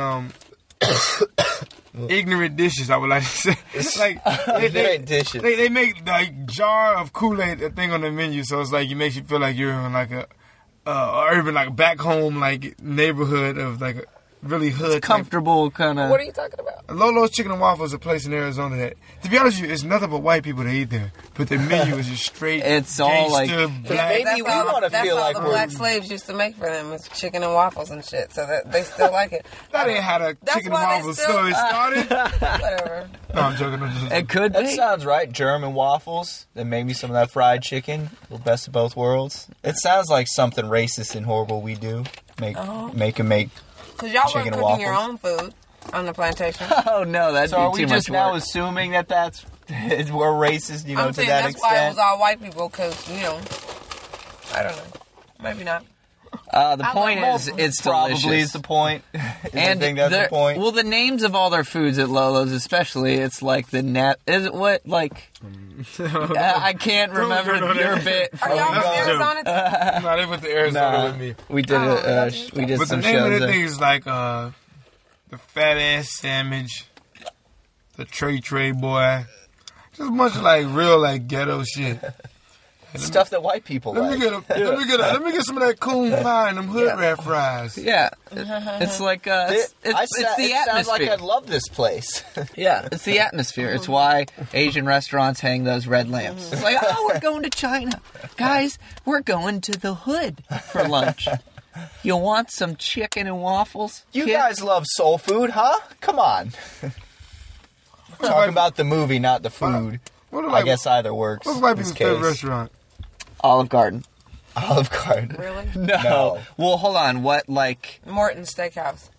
Speaker 2: ignorant dishes, I would like to say. Like,
Speaker 6: Ignorant dishes.
Speaker 2: They make like jar of Kool-Aid a thing on the menu, so it's like it makes you feel like you're in like a urban, like back home, like neighborhood of like a really hood. type.
Speaker 5: Comfortable kind
Speaker 7: What are
Speaker 5: of.
Speaker 7: you talking about?
Speaker 2: Lolo's Chicken and Waffles is a place in Arizona that, to be honest with you, it's nothing but white people that eat there. But the menu is just straight.
Speaker 5: It's all like-
Speaker 2: gangster, black.
Speaker 6: Maybe we wanna
Speaker 7: that's
Speaker 6: feel
Speaker 7: all
Speaker 6: like
Speaker 7: the
Speaker 6: we're-
Speaker 7: black slaves used to make for them is chicken and waffles and shit. So that they still like it.
Speaker 2: That ain't how the
Speaker 7: That's
Speaker 2: Chicken and
Speaker 7: why they
Speaker 2: Waffles
Speaker 7: still-
Speaker 2: story started.
Speaker 7: Whatever.
Speaker 2: No, I'm joking. I'm just,
Speaker 5: It could
Speaker 6: That
Speaker 5: be.
Speaker 6: sounds right. German waffles. Then maybe some of that fried chicken. The best of both worlds. It sounds like something racist and horrible we do. Make
Speaker 7: Because y'all
Speaker 6: Chicken
Speaker 7: weren't
Speaker 6: and
Speaker 7: cooking your
Speaker 6: waffles.
Speaker 7: own food on the plantation.
Speaker 5: Oh, no, that'd
Speaker 6: So are
Speaker 5: be
Speaker 6: we
Speaker 5: too much
Speaker 6: just now
Speaker 5: work.
Speaker 6: assuming that that's we're racist? You know,
Speaker 7: I'm
Speaker 6: to
Speaker 7: saying
Speaker 6: that
Speaker 7: that's why it was
Speaker 6: extent.
Speaker 7: all white people. Because I don't know. Maybe not.
Speaker 5: The point is, it's
Speaker 6: Probably
Speaker 5: delicious.
Speaker 6: is the point.
Speaker 5: And
Speaker 6: I think that's the point.
Speaker 5: Well, the names of all their foods at Lolo's, especially, it's like the net. Is it what like? I can't remember
Speaker 2: go there.
Speaker 5: your bit.
Speaker 7: Are y'all from
Speaker 2: that's a joke.
Speaker 7: Arizona too?
Speaker 2: no, they went to Arizona
Speaker 5: Nah,
Speaker 2: with me.
Speaker 5: we did we did
Speaker 2: But the
Speaker 5: some
Speaker 2: name of
Speaker 5: shows
Speaker 2: the
Speaker 5: there.
Speaker 2: thing is like the fat ass sandwich, the Trey boy, just a bunch of like real like ghetto shit.
Speaker 6: Stuff that white people
Speaker 2: Let
Speaker 6: like.
Speaker 2: me get some of that coon pie and them hood rat fries.
Speaker 5: Yeah, it's like it's the
Speaker 6: it sounds like
Speaker 5: atmosphere.
Speaker 6: I'd love this place.
Speaker 5: Yeah, it's the atmosphere. It's why Asian restaurants hang those red lamps. It's like, oh, we're going to China, guys. We're going to the hood for lunch. You want some chicken and waffles?
Speaker 6: You
Speaker 5: kid?
Speaker 6: guys love soul food, huh? Come on. Talking about the movie, not the food. I guess either works.
Speaker 2: What's white people's favorite restaurant?
Speaker 5: Olive Garden.
Speaker 6: Olive Garden.
Speaker 7: Really?
Speaker 5: No. Well, hold on. What, like...
Speaker 7: Morton's Steakhouse.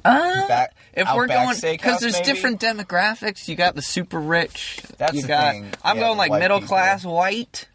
Speaker 5: If we're going... Because there's
Speaker 6: maybe?
Speaker 5: different demographics. You got the super rich.
Speaker 6: That's
Speaker 5: you
Speaker 6: the
Speaker 5: got,
Speaker 6: thing.
Speaker 5: I'm
Speaker 6: Yeah,
Speaker 5: going like
Speaker 6: white
Speaker 5: middle
Speaker 6: people.
Speaker 5: class white.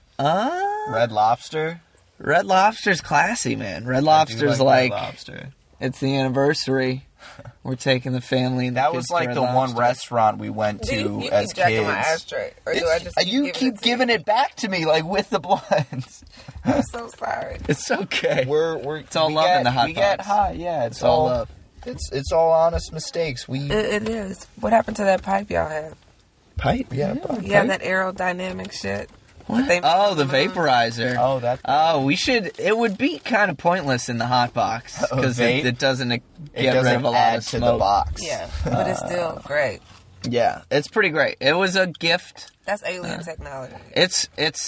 Speaker 6: Red Lobster.
Speaker 5: Red Lobster's classy, man. Red
Speaker 6: I do
Speaker 5: Lobster's like...
Speaker 6: Red Lobster.
Speaker 5: It's the anniversary. We're taking the family and the
Speaker 6: That
Speaker 5: kids
Speaker 6: was
Speaker 5: to
Speaker 6: like
Speaker 5: Red
Speaker 6: the one
Speaker 5: Lobster.
Speaker 6: restaurant we went to
Speaker 7: You
Speaker 6: as
Speaker 7: keep jacking
Speaker 6: kids.
Speaker 7: my ass straight. Or do I just
Speaker 6: You keep giving it back to me, like with the blunts.
Speaker 7: I'm so sorry.
Speaker 5: It's okay.
Speaker 6: It's
Speaker 5: all love in the hot
Speaker 6: We get
Speaker 5: dogs.
Speaker 6: high, yeah. It's
Speaker 5: all
Speaker 6: all
Speaker 5: love.
Speaker 6: It's all honest mistakes.
Speaker 7: It is. What happened to that pipe y'all had?
Speaker 6: Pipe, yeah.
Speaker 7: Yeah, that aerodynamic shit.
Speaker 5: What?
Speaker 7: They-
Speaker 5: Oh, the vaporizer.
Speaker 6: Oh, that.
Speaker 5: Oh, we should. It would be kind of pointless in the hot box because
Speaker 6: vape?
Speaker 5: it doesn't get
Speaker 6: It
Speaker 5: rid
Speaker 6: doesn't
Speaker 5: of a lot
Speaker 6: add
Speaker 5: of
Speaker 6: to
Speaker 5: smoke.
Speaker 6: the box.
Speaker 7: Yeah, but it's still great.
Speaker 5: Yeah, it's pretty great. It was a gift.
Speaker 7: That's alien technology.
Speaker 5: It's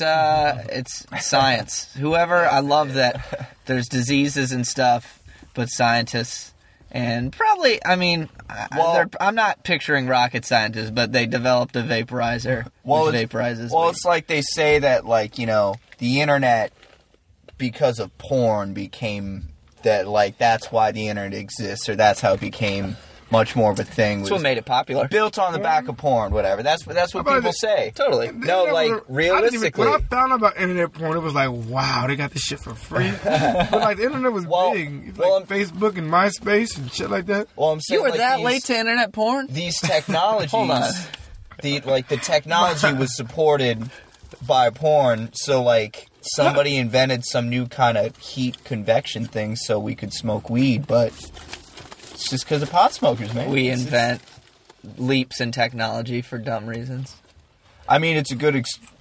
Speaker 5: science. Whoever, I love that there's diseases and stuff, but scientists and probably, I mean, I'm not picturing rocket scientists, but they developed a vaporizer which vaporizes.
Speaker 6: Well,
Speaker 5: weed.
Speaker 6: it's like they say that, like, you know, the internet, because of porn, became that, like, that's why the internet exists, or that's how it became much more of a thing.
Speaker 5: That's what made it popular.
Speaker 6: Built on the back of porn, whatever. That's what people say.
Speaker 5: Totally.
Speaker 6: No, like, realistically.
Speaker 2: When I found out about internet porn, it was like, wow, they got this shit for free. But like, the internet was big. Like Facebook and MySpace and shit like that.
Speaker 6: Well, I'm saying,
Speaker 5: You were
Speaker 6: like,
Speaker 5: that late to internet porn?
Speaker 6: These technologies,
Speaker 5: Hold on.
Speaker 6: the technology was supported by porn, so like somebody invented some new kind of heat convection thing so we could smoke weed, but it's just because of pot smokers, man.
Speaker 5: We invent leaps in technology for dumb reasons.
Speaker 6: I mean, it's a good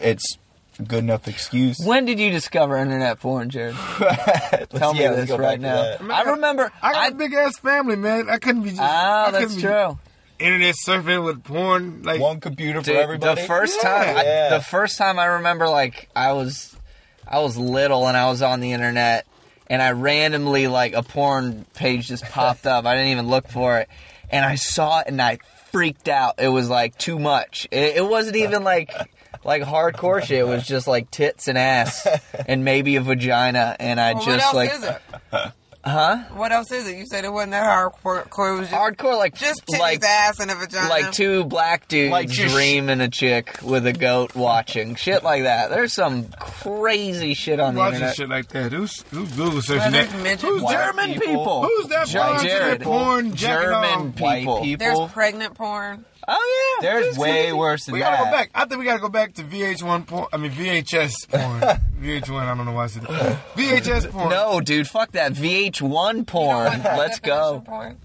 Speaker 6: enough excuse.
Speaker 5: When did you discover internet porn, Jared? Tell me
Speaker 6: let's
Speaker 5: this
Speaker 6: go
Speaker 5: right
Speaker 6: back to
Speaker 5: now.
Speaker 6: that.
Speaker 5: I remember.
Speaker 2: I got a big ass family, man. I couldn't be just.
Speaker 5: Ah,
Speaker 2: I couldn't
Speaker 5: that's
Speaker 2: be
Speaker 5: true.
Speaker 2: Internet surfing with porn, like
Speaker 6: One computer for
Speaker 5: Dude,
Speaker 6: everybody.
Speaker 5: the first
Speaker 6: Yeah.
Speaker 5: time I remember, like I was little and I was on the internet, and I randomly, like, a porn page just popped up. I didn't even look for it, and I saw it and I freaked out. It was like too much. It wasn't even like hardcore shit. It was just like tits and ass and maybe a vagina, and I
Speaker 7: Well,
Speaker 5: just
Speaker 7: what
Speaker 5: like.
Speaker 7: else is it?
Speaker 5: Huh?
Speaker 7: What else is it? You said it wasn't that hardcore. It was just
Speaker 5: Hardcore, like
Speaker 7: just titties,
Speaker 5: like
Speaker 7: ass, and a vagina.
Speaker 5: like two black dudes
Speaker 6: Like just
Speaker 5: dreaming a chick with a goat watching shit like that. There's some crazy shit on the
Speaker 2: watching
Speaker 5: internet.
Speaker 2: shit like that. Who's Google
Speaker 7: Well,
Speaker 2: searching
Speaker 7: there's
Speaker 2: that?
Speaker 7: midget
Speaker 2: Who's
Speaker 7: porn.
Speaker 5: German people.
Speaker 2: Who's that
Speaker 5: Jared.
Speaker 2: porn jacking
Speaker 5: German
Speaker 2: off?
Speaker 5: people.
Speaker 6: White people.
Speaker 7: There's pregnant porn.
Speaker 5: Oh yeah,
Speaker 6: There's way worse than
Speaker 2: We
Speaker 6: that.
Speaker 2: gotta go back. I think we gotta go back to VH1 porn. I mean VHS porn. VH1. I don't know why I said that. VHS porn.
Speaker 5: No, dude, fuck that VH1 porn. Let's go.
Speaker 7: Porn.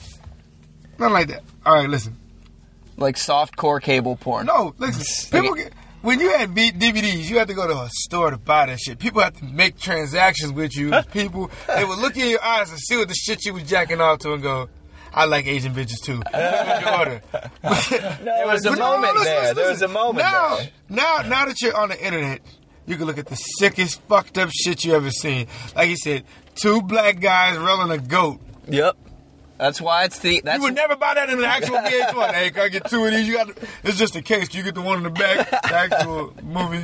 Speaker 2: Nothing like that. All right, listen.
Speaker 5: Like soft core cable porn.
Speaker 2: No, listen. People get. When you had DVDs, you had to go to a store to buy that shit. People had to make transactions with you. People, they would look in your eyes and see what the shit you was jacking off to and go, I like Asian bitches too. What was your order?
Speaker 6: There was a moment there. There was a moment there.
Speaker 2: Now that you're on the internet, you can look at the sickest, fucked up shit you ever seen. Like you said, two black guys rolling a goat.
Speaker 5: Yep. That's why it's the. That's
Speaker 2: You would never buy that in the actual VH1. Hey, can I get two of these? It's just a case. You get the one in the back, the actual movie.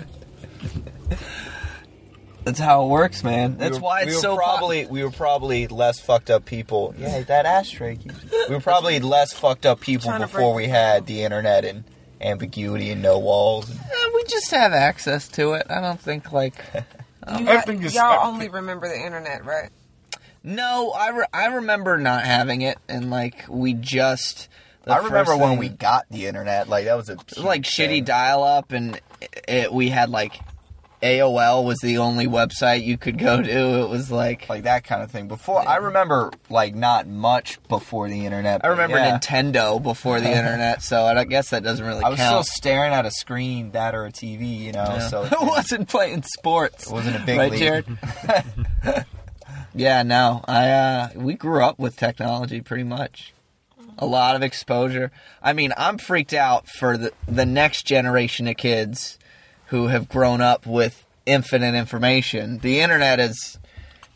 Speaker 5: That's how it works, man. That's why it's so
Speaker 6: we were probably less fucked up people. Yeah, that ashtray. We were probably less fucked up people
Speaker 7: Trying to
Speaker 6: before
Speaker 7: break
Speaker 6: we had the internet and ambiguity and no walls.
Speaker 5: We just have access to it. I don't think like.
Speaker 2: Everything is
Speaker 7: Y'all
Speaker 2: separate.
Speaker 7: only remember the internet, right?
Speaker 5: No, I remember not having it, and like we just.
Speaker 6: I remember
Speaker 5: first
Speaker 6: when
Speaker 5: thing-
Speaker 6: we got the internet. Like that was a
Speaker 5: like
Speaker 6: huge
Speaker 5: shitty
Speaker 6: thing.
Speaker 5: dial up, and we had like AOL was the only website you could go to. It was like
Speaker 6: that kind of thing. Before I remember like not much before the internet.
Speaker 5: I
Speaker 6: but
Speaker 5: remember
Speaker 6: yeah.
Speaker 5: Nintendo before the internet, so I guess that doesn't really
Speaker 6: I was still
Speaker 5: count.
Speaker 6: staring at a screen, that or a TV, you know.
Speaker 5: Yeah.
Speaker 6: So
Speaker 5: I wasn't playing sports.
Speaker 6: it wasn't a big
Speaker 5: Right,
Speaker 6: league.
Speaker 5: Jared? Yeah, no. We grew up with technology pretty much. A lot of exposure. I mean, I'm freaked out for the next generation of kids who have grown up with infinite information. The internet is,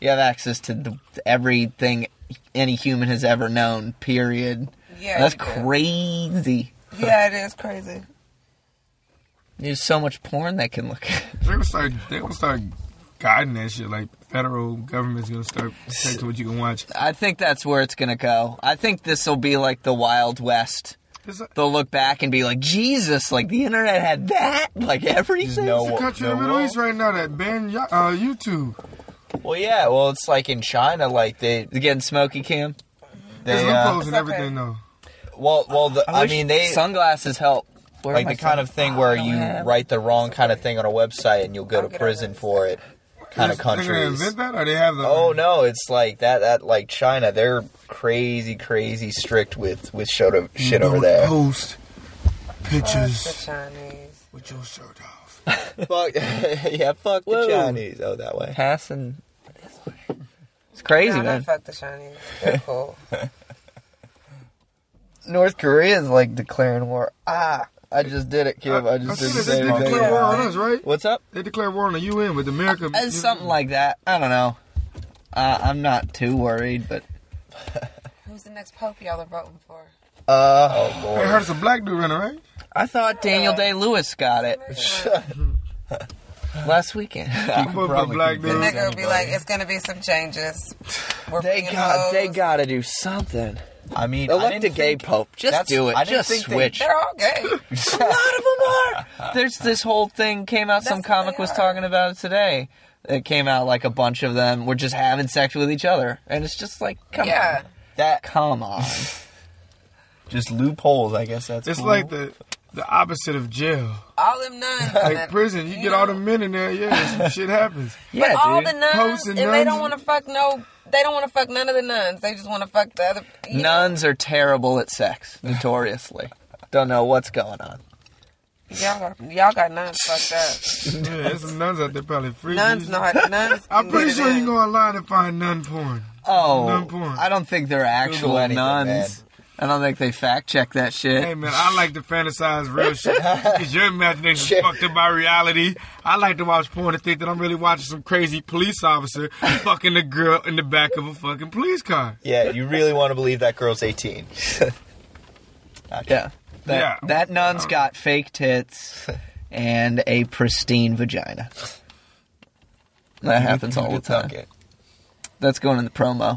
Speaker 5: You have access to everything any human has ever known, period.
Speaker 7: Yeah,
Speaker 5: That's
Speaker 7: you do.
Speaker 5: crazy.
Speaker 7: Yeah, it is crazy.
Speaker 5: There's so much porn they can look at.
Speaker 2: They're gonna start guiding that shit. Like, federal government's gonna start taking what you can watch.
Speaker 5: I think that's where it's going to go. I think this will be like the Wild West. They'll look back and be like, Jesus, like the internet had that? Like everything?
Speaker 2: There's a country in the Middle East right now that banned YouTube.
Speaker 6: Well, yeah. Well, it's like in China, like they
Speaker 5: Getting smoky cam?
Speaker 2: There's loopholes and everything, though.
Speaker 6: They
Speaker 5: sunglasses help. Where
Speaker 6: like
Speaker 5: am I
Speaker 6: the kind of thing where you
Speaker 5: have-
Speaker 6: write the wrong kind of thing on a website and you'll go to prison for it. Kind of
Speaker 2: They're gonna
Speaker 6: countries.
Speaker 2: invent that, or they have the.
Speaker 6: Oh no, it's like that. Like China, they're crazy strict with shit over there.
Speaker 2: Post
Speaker 7: The
Speaker 2: pictures
Speaker 7: Chinese.
Speaker 2: with your shirt off.
Speaker 6: Fuck yeah, fuck
Speaker 5: Whoa.
Speaker 6: the Chinese. Oh, that way.
Speaker 5: Passing this way. It's crazy,
Speaker 7: No,
Speaker 5: man.
Speaker 7: not fuck the Chinese. They're cool.
Speaker 5: North Korea is like declaring war. I just did it, Kim. I
Speaker 2: I
Speaker 5: just
Speaker 2: see
Speaker 5: did
Speaker 2: that
Speaker 5: the
Speaker 2: they
Speaker 5: same thing.
Speaker 2: declared war on us, right?
Speaker 5: What's up?
Speaker 2: They declared war on the UN with America.
Speaker 5: It's something like that. I don't know. I'm not too worried, but
Speaker 7: Who's the next pope y'all are voting for?
Speaker 6: Oh
Speaker 2: I
Speaker 6: lord.
Speaker 2: heard it's a black dude running, right?
Speaker 5: I thought Daniel Day-Lewis got it last weekend.
Speaker 2: I'm voting for a black
Speaker 7: The
Speaker 2: dude.
Speaker 7: nigga will be like, it's gonna be some changes. We're
Speaker 5: They
Speaker 7: being
Speaker 5: got
Speaker 7: hoes.
Speaker 5: to do something.
Speaker 6: I mean, I
Speaker 5: Elect
Speaker 6: didn't
Speaker 5: a gay
Speaker 6: think-
Speaker 5: pope. Just
Speaker 6: that's-
Speaker 5: do it.
Speaker 6: I didn't
Speaker 5: Just
Speaker 6: think they-
Speaker 5: switch.
Speaker 7: They're all gay.
Speaker 5: A lot of them are. There's this whole thing came out. Some
Speaker 7: That's what
Speaker 5: comic
Speaker 7: they
Speaker 5: was
Speaker 7: are.
Speaker 5: talking about it today. It came out like a bunch of them were just having sex with each other, and it's just like, come
Speaker 7: Yeah.
Speaker 5: on.
Speaker 6: Just loopholes. I guess that's.
Speaker 2: It's
Speaker 6: cool.
Speaker 2: like the opposite of jail.
Speaker 7: All them nuns.
Speaker 2: Like prison, you get all the men in there, yeah, some shit happens.
Speaker 5: Yeah,
Speaker 7: But all
Speaker 5: dude.
Speaker 7: the nuns,
Speaker 2: Popes
Speaker 7: and
Speaker 2: and
Speaker 7: they
Speaker 2: nuns.
Speaker 7: don't want to fuck they don't want to fuck none of the nuns. They just want to fuck the other. you know?
Speaker 5: Nuns are terrible at sex, notoriously. Don't know what's going on.
Speaker 7: Y'all got nuns fucked up.
Speaker 2: Yeah, there's some nuns out there probably free.
Speaker 7: Nuns know how to, nuns.
Speaker 2: I'm
Speaker 7: can
Speaker 2: pretty
Speaker 7: get it
Speaker 2: sure you
Speaker 7: in.
Speaker 2: can go online and find nun porn.
Speaker 5: Oh,
Speaker 2: Nun porn.
Speaker 5: I don't think they're actual
Speaker 6: anything,
Speaker 5: nuns.
Speaker 6: man.
Speaker 5: I don't think they fact check that shit.
Speaker 2: Hey man, I like to fantasize real shit because your imagination is fucked up by reality. I like to watch porn and think that I'm really watching some crazy police officer fucking a girl in the back of a fucking police car.
Speaker 6: Yeah, you really want to believe that girl's 18.
Speaker 5: Yeah.
Speaker 2: Yeah.
Speaker 5: That nun's got fake tits and a pristine vagina. That happens all the time.
Speaker 6: Okay.
Speaker 5: That's going in the promo.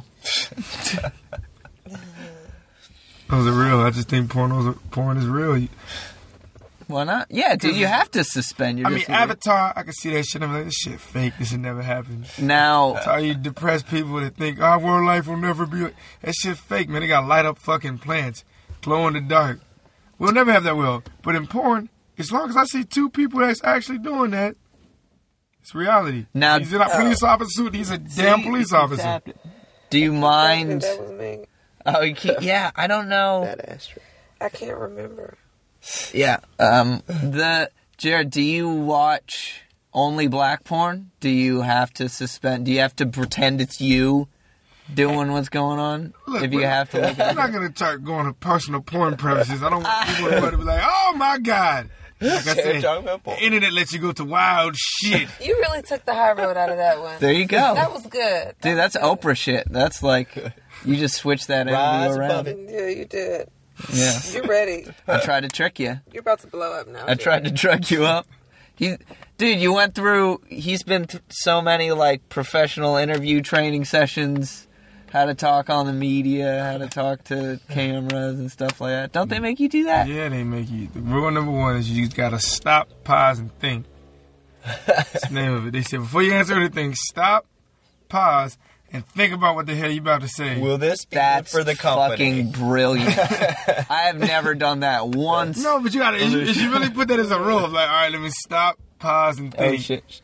Speaker 2: Those are real. I just think porn is real.
Speaker 5: Why not? Yeah, dude, you have to suspend your
Speaker 2: I mean,
Speaker 5: disbelief.
Speaker 2: Avatar, I can see that shit. I'm like, this shit fake. This should never happen.
Speaker 5: Now,
Speaker 2: That's how you depress people that think our world life will never be. That shit fake, man. They got light up fucking plants, glow in the dark. We'll never have that will. But in porn, as long as I see two people that's actually doing that, it's reality.
Speaker 5: Now-
Speaker 2: He's in a police officer suit. He's a damn police officer.
Speaker 5: do you mind?
Speaker 7: That was me.
Speaker 5: Oh, you can't, yeah, I don't know.
Speaker 7: I can't remember.
Speaker 5: Yeah. Jared, do you watch only black porn? Do you have to suspend? Do you have to pretend it's you doing what's going on?
Speaker 2: Look,
Speaker 5: if you have to look
Speaker 2: I'm
Speaker 5: at
Speaker 2: not going to start going to personal porn premises. I don't want people to be like, oh my God. Like I said,
Speaker 6: talking about porn.
Speaker 2: the internet lets you go to wild shit.
Speaker 7: You really took the high road out of that one.
Speaker 5: There you go.
Speaker 7: That was good.
Speaker 5: Dude, that's Oprah shit. That's like, you just switch that
Speaker 6: Rise
Speaker 5: interview
Speaker 6: above
Speaker 5: around.
Speaker 6: it.
Speaker 7: Yeah, you did.
Speaker 5: Yeah.
Speaker 7: You're ready.
Speaker 5: I tried to trick you.
Speaker 7: You're about to blow up now.
Speaker 5: I tried to drug you up. Dude, you went through, he's been through so many, like, professional interview training sessions, how to talk on the media, how to talk to cameras and stuff like that. Don't they make you do that?
Speaker 2: Yeah, they make you. The rule number one is you just gotta stop, pause, and think. That's the name of it. They said before you answer anything, stop, pause, and think about what the hell you about to say.
Speaker 6: Will this be
Speaker 5: That's
Speaker 6: good for the company?
Speaker 5: fucking brilliant. I have never done that once.
Speaker 2: No, but you gotta. You should really put that as a rule. Like, all right, let me stop, pause, and
Speaker 5: Oh,
Speaker 2: think.
Speaker 5: shit.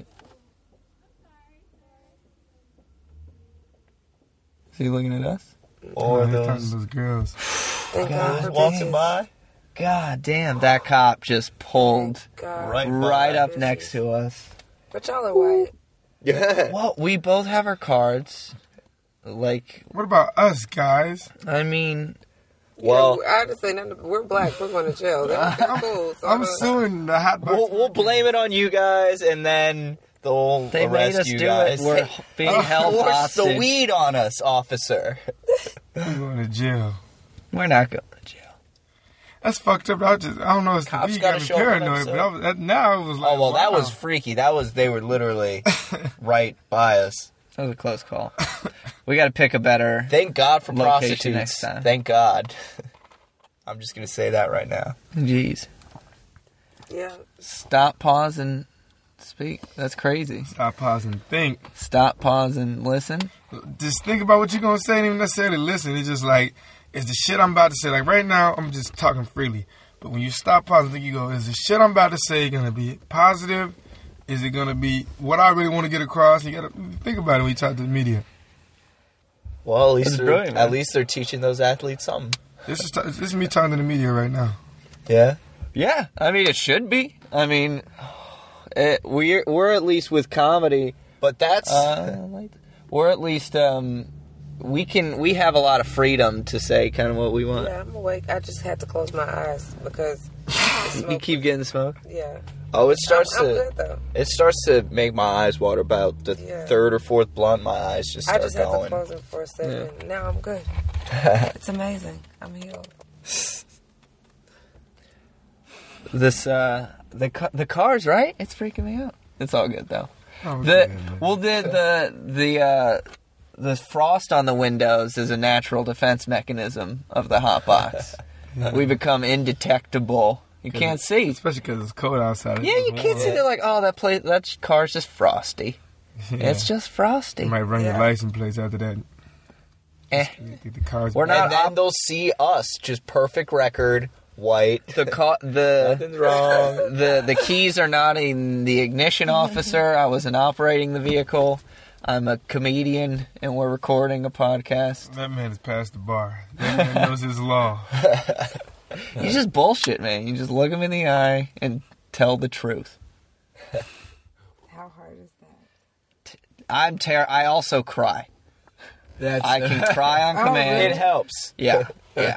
Speaker 5: Is he looking at us?
Speaker 6: Or
Speaker 2: He's talking to
Speaker 6: those
Speaker 2: those girls.
Speaker 7: Thank God for
Speaker 6: walking
Speaker 7: bitches.
Speaker 6: by
Speaker 5: God damn, that cop just pulled
Speaker 7: God.
Speaker 6: right
Speaker 5: up next to us.
Speaker 7: But y'all are white.
Speaker 6: Yeah.
Speaker 5: Well, we both have our cards. Like,
Speaker 2: What about us, guys?
Speaker 5: I mean,
Speaker 6: Well,
Speaker 7: I didn't say nothing. We're black. We're going to jail. That's cool. So
Speaker 2: I'm suing the hot box.
Speaker 6: we'll blame it on you guys, and then They'll
Speaker 5: They made
Speaker 6: arrest
Speaker 5: us
Speaker 6: you
Speaker 5: do
Speaker 6: guys.
Speaker 5: it. We're being held
Speaker 6: Force
Speaker 5: hostage.
Speaker 6: the weed on us, officer.
Speaker 2: I'm going to jail.
Speaker 5: We're not going to jail.
Speaker 2: That's fucked up. I don't know. It's the
Speaker 6: Cops
Speaker 2: weed
Speaker 6: gotta
Speaker 2: got me
Speaker 6: show up on
Speaker 2: paranoid,
Speaker 6: episode.
Speaker 2: but now it was like,
Speaker 6: Oh, well, that
Speaker 2: wow.
Speaker 6: was freaky. They were literally right by us.
Speaker 5: That was a close call. We got to pick a better
Speaker 6: Thank God for
Speaker 5: location
Speaker 6: prostitutes.
Speaker 5: next time.
Speaker 6: Thank God. I'm just going to say that right now.
Speaker 5: Jeez.
Speaker 7: Yeah.
Speaker 5: Stop, pause, and speak. That's crazy.
Speaker 2: Stop, pause, and think.
Speaker 5: Stop, pause, and listen.
Speaker 2: Just think about what you're going to say and even necessarily listen. It's just like, is the shit I'm about to say, like right now, I'm just talking freely. But when you stop, pause, and think, you go, is the shit I'm about to say going to be positive? Is it going to be what I really want to get across? You got to think about it when you talk to the media.
Speaker 6: Well,
Speaker 5: That's brilliant, man.
Speaker 6: at least they're teaching those athletes something.
Speaker 2: This is me talking to the media right now.
Speaker 6: Yeah.
Speaker 5: Yeah, I mean, it should be. I mean, we're at least with comedy.
Speaker 6: But that's...
Speaker 5: We're at least we have a lot of freedom to say kind of what we want.
Speaker 7: Yeah, I'm awake. I just had to close my eyes because
Speaker 5: You keep getting smoke.
Speaker 7: Yeah.
Speaker 6: Oh, it starts
Speaker 7: I'm
Speaker 6: to...
Speaker 7: good though.
Speaker 6: It starts to make my eyes water. About the third or fourth blunt, my eyes just
Speaker 7: I
Speaker 6: start
Speaker 7: just had to
Speaker 6: going.
Speaker 7: close it for a second.
Speaker 5: Yeah.
Speaker 7: Now I'm good. It's amazing. I'm healed.
Speaker 5: This the cars, right? It's freaking me out. It's all good though.
Speaker 2: Oh,
Speaker 5: The frost on the windows is a natural defense mechanism of the hot box. We become indetectable. You can't see.
Speaker 2: Especially because it's cold outside.
Speaker 5: Yeah, you can't see. They're like, oh, that car's just frosty.
Speaker 2: Yeah.
Speaker 5: It's just frosty.
Speaker 2: You might run your license plates after that. Get the cars
Speaker 5: We're
Speaker 2: back.
Speaker 5: not
Speaker 6: And then they'll see us, just perfect record, white. Nothing's wrong.
Speaker 5: The keys are not in the ignition officer. I wasn't operating the vehicle. I'm a comedian, and we're recording a podcast.
Speaker 2: That man has passed the bar. That man knows his law.
Speaker 5: You just bullshit, man. You just look him in the eye and tell the truth.
Speaker 7: How hard is that?
Speaker 5: I also cry. I can cry on command.
Speaker 6: It helps.
Speaker 5: Yeah.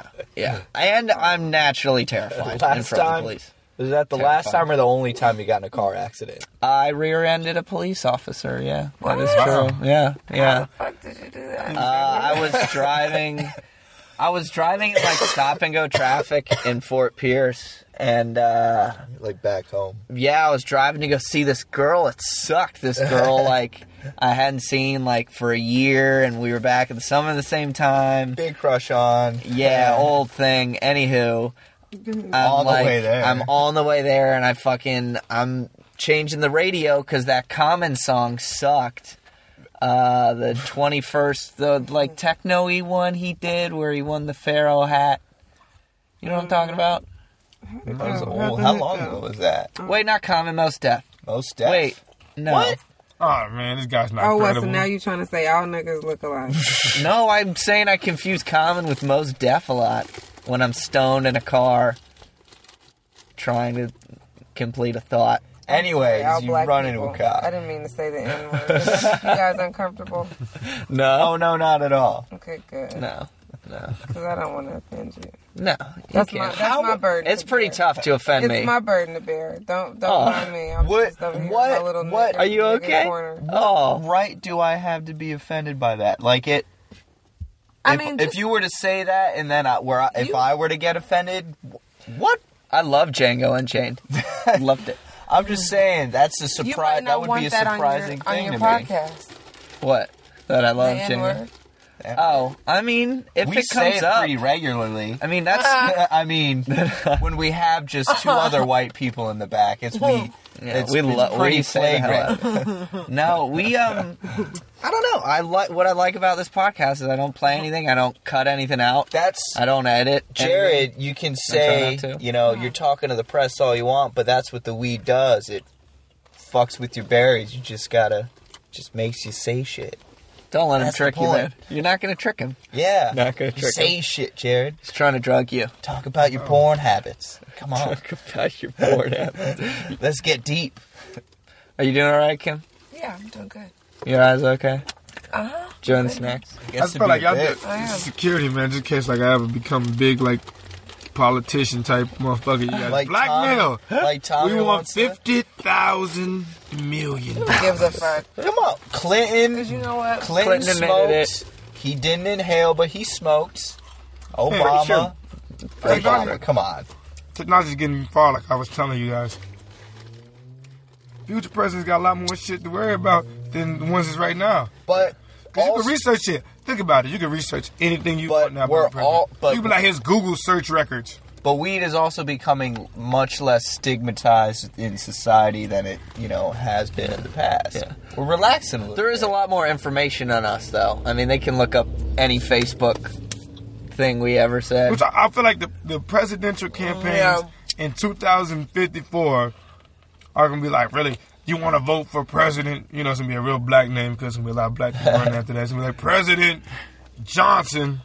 Speaker 5: And I'm naturally terrified in
Speaker 6: Last
Speaker 5: front of
Speaker 6: time-
Speaker 5: the police.
Speaker 6: Was that the last time or the only time you got in a car accident?
Speaker 5: I rear-ended a police officer, yeah. That is
Speaker 2: Wow.
Speaker 5: true. Yeah.
Speaker 7: How the fuck did you do that?
Speaker 5: I was driving in like stop-and-go traffic in Fort Pierce. And,
Speaker 6: Like back home.
Speaker 5: yeah, I was driving to go see this girl. It sucked. This girl, like, I hadn't seen, like, for a year, and we were back at the summer at the same time.
Speaker 6: Big crush on.
Speaker 5: Yeah, old thing. Anywho, I'm
Speaker 6: On the way there.
Speaker 5: I'm on the way there, and I'm changing the radio because that Common song sucked. The 21st, the, like, techno-y one he did where he won the Pharaoh hat. You know what I'm talking about?
Speaker 6: That was old. How long ago was that?
Speaker 5: Wait, not Common, Most Def.
Speaker 6: Most Def.
Speaker 5: Wait, no.
Speaker 6: What?
Speaker 2: Oh, man, this guy's not
Speaker 7: Oh, what?
Speaker 2: credible.
Speaker 7: So now you trying to say all niggas look alike?
Speaker 5: No, I'm saying I confuse Common with Most Def a lot when I'm stoned in a car trying to complete a thought.
Speaker 6: Anyways,
Speaker 7: All
Speaker 6: you
Speaker 7: black
Speaker 6: run
Speaker 7: people.
Speaker 6: into a cop.
Speaker 7: I didn't mean to say the N-word. You guys uncomfortable?
Speaker 5: No.
Speaker 6: Oh, no, not at all.
Speaker 7: Okay, good.
Speaker 5: No.
Speaker 7: Because I don't want to offend you.
Speaker 5: No.
Speaker 7: That's my burden.
Speaker 5: It's
Speaker 7: to
Speaker 5: pretty
Speaker 7: bear.
Speaker 5: tough to offend
Speaker 7: It's
Speaker 5: me.
Speaker 7: my burden to bear. Don't
Speaker 5: Oh.
Speaker 7: mind me. I'm
Speaker 6: What-
Speaker 7: just over here.
Speaker 6: what-
Speaker 7: My little
Speaker 6: what-
Speaker 7: nigga-
Speaker 5: Are you
Speaker 7: nigga
Speaker 5: okay?
Speaker 7: corner.
Speaker 5: Oh.
Speaker 6: Right do I have to be offended by that? Like it...
Speaker 7: I
Speaker 6: If,
Speaker 7: mean,
Speaker 6: if
Speaker 7: just-
Speaker 6: you were to say that, and then if I were to get offended, what?
Speaker 5: I love Django Unchained. Loved it.
Speaker 6: I'm just saying that's a
Speaker 7: you
Speaker 6: surprise.
Speaker 7: might not
Speaker 6: That would
Speaker 7: want
Speaker 6: be a
Speaker 7: that
Speaker 6: surprising
Speaker 7: on
Speaker 6: thing
Speaker 7: your
Speaker 6: to me.
Speaker 7: podcast.
Speaker 5: What? That I
Speaker 7: The
Speaker 5: love Django.
Speaker 7: N-word.
Speaker 5: Oh, I mean, if
Speaker 6: We
Speaker 5: it
Speaker 6: say
Speaker 5: comes
Speaker 6: it
Speaker 5: up,
Speaker 6: pretty regularly.
Speaker 5: I mean that's
Speaker 6: I mean, when we have just two other white people in the back, it's
Speaker 5: yeah,
Speaker 6: it's
Speaker 5: we
Speaker 6: pretty
Speaker 5: say the hell
Speaker 6: flagrant.
Speaker 5: out of it. No, we I don't know. What I like about this podcast is I don't play anything. I don't cut anything out.
Speaker 6: That's
Speaker 5: I don't edit.
Speaker 6: Jared. You can say,
Speaker 5: not to.
Speaker 6: you know, you're talking to the press all you want, but that's what the weed does. It fucks with your berries. You just makes you say shit.
Speaker 5: Don't let him
Speaker 6: That's the
Speaker 5: trick you,
Speaker 6: point.
Speaker 5: man. You're not gonna trick him.
Speaker 6: Yeah,
Speaker 5: Not gonna trick
Speaker 6: say shit, Jared.
Speaker 5: He's trying to drug you.
Speaker 6: Talk about your porn habits. Come on,
Speaker 5: Talk about your bored habits.
Speaker 6: let's get deep.
Speaker 5: Are you doing all right, Kim?
Speaker 7: Yeah, I'm doing good.
Speaker 5: Your eyes okay?
Speaker 7: Uh-huh.
Speaker 5: Enjoying the snacks?
Speaker 6: I
Speaker 2: I
Speaker 6: guess
Speaker 2: just feel like y'all
Speaker 7: I am.
Speaker 2: did security, man, just in case like I ever become big, like politician type motherfucker. You got
Speaker 6: Like
Speaker 2: blackmail.
Speaker 6: Like Tommy
Speaker 2: We want
Speaker 6: wants to-
Speaker 2: 50,000 million.
Speaker 7: Who gives a fuck?
Speaker 6: Come on, Clinton.
Speaker 7: Because you know what?
Speaker 6: Clinton
Speaker 5: Clinton admitted
Speaker 6: smoked. He didn't inhale, but he smoked.
Speaker 2: pretty
Speaker 6: Obama.
Speaker 2: sure.
Speaker 6: Obama. Come on.
Speaker 2: Technology's getting far, like I was telling you guys. Future presidents got a lot more shit to worry about than the ones that's right now.
Speaker 6: But
Speaker 2: Because you
Speaker 6: also-
Speaker 2: can research it. Think about it. You can research anything you
Speaker 6: But
Speaker 2: want now.
Speaker 6: we're
Speaker 2: about the president.
Speaker 6: all- but-
Speaker 2: you can be like his Google search records.
Speaker 6: But weed is also becoming much less stigmatized in society than it, has been in the past.
Speaker 5: Yeah.
Speaker 6: We're relaxing a little.
Speaker 5: There is a lot more information on us, though. I mean, they can look up any Facebook thing we ever said.
Speaker 2: Which I feel like the presidential campaigns in 2054 are going to be like, really, you want to vote for president? You know, it's going to be a real black name because there's going to be a lot of black people running after that. It's going to be like, President Johnson.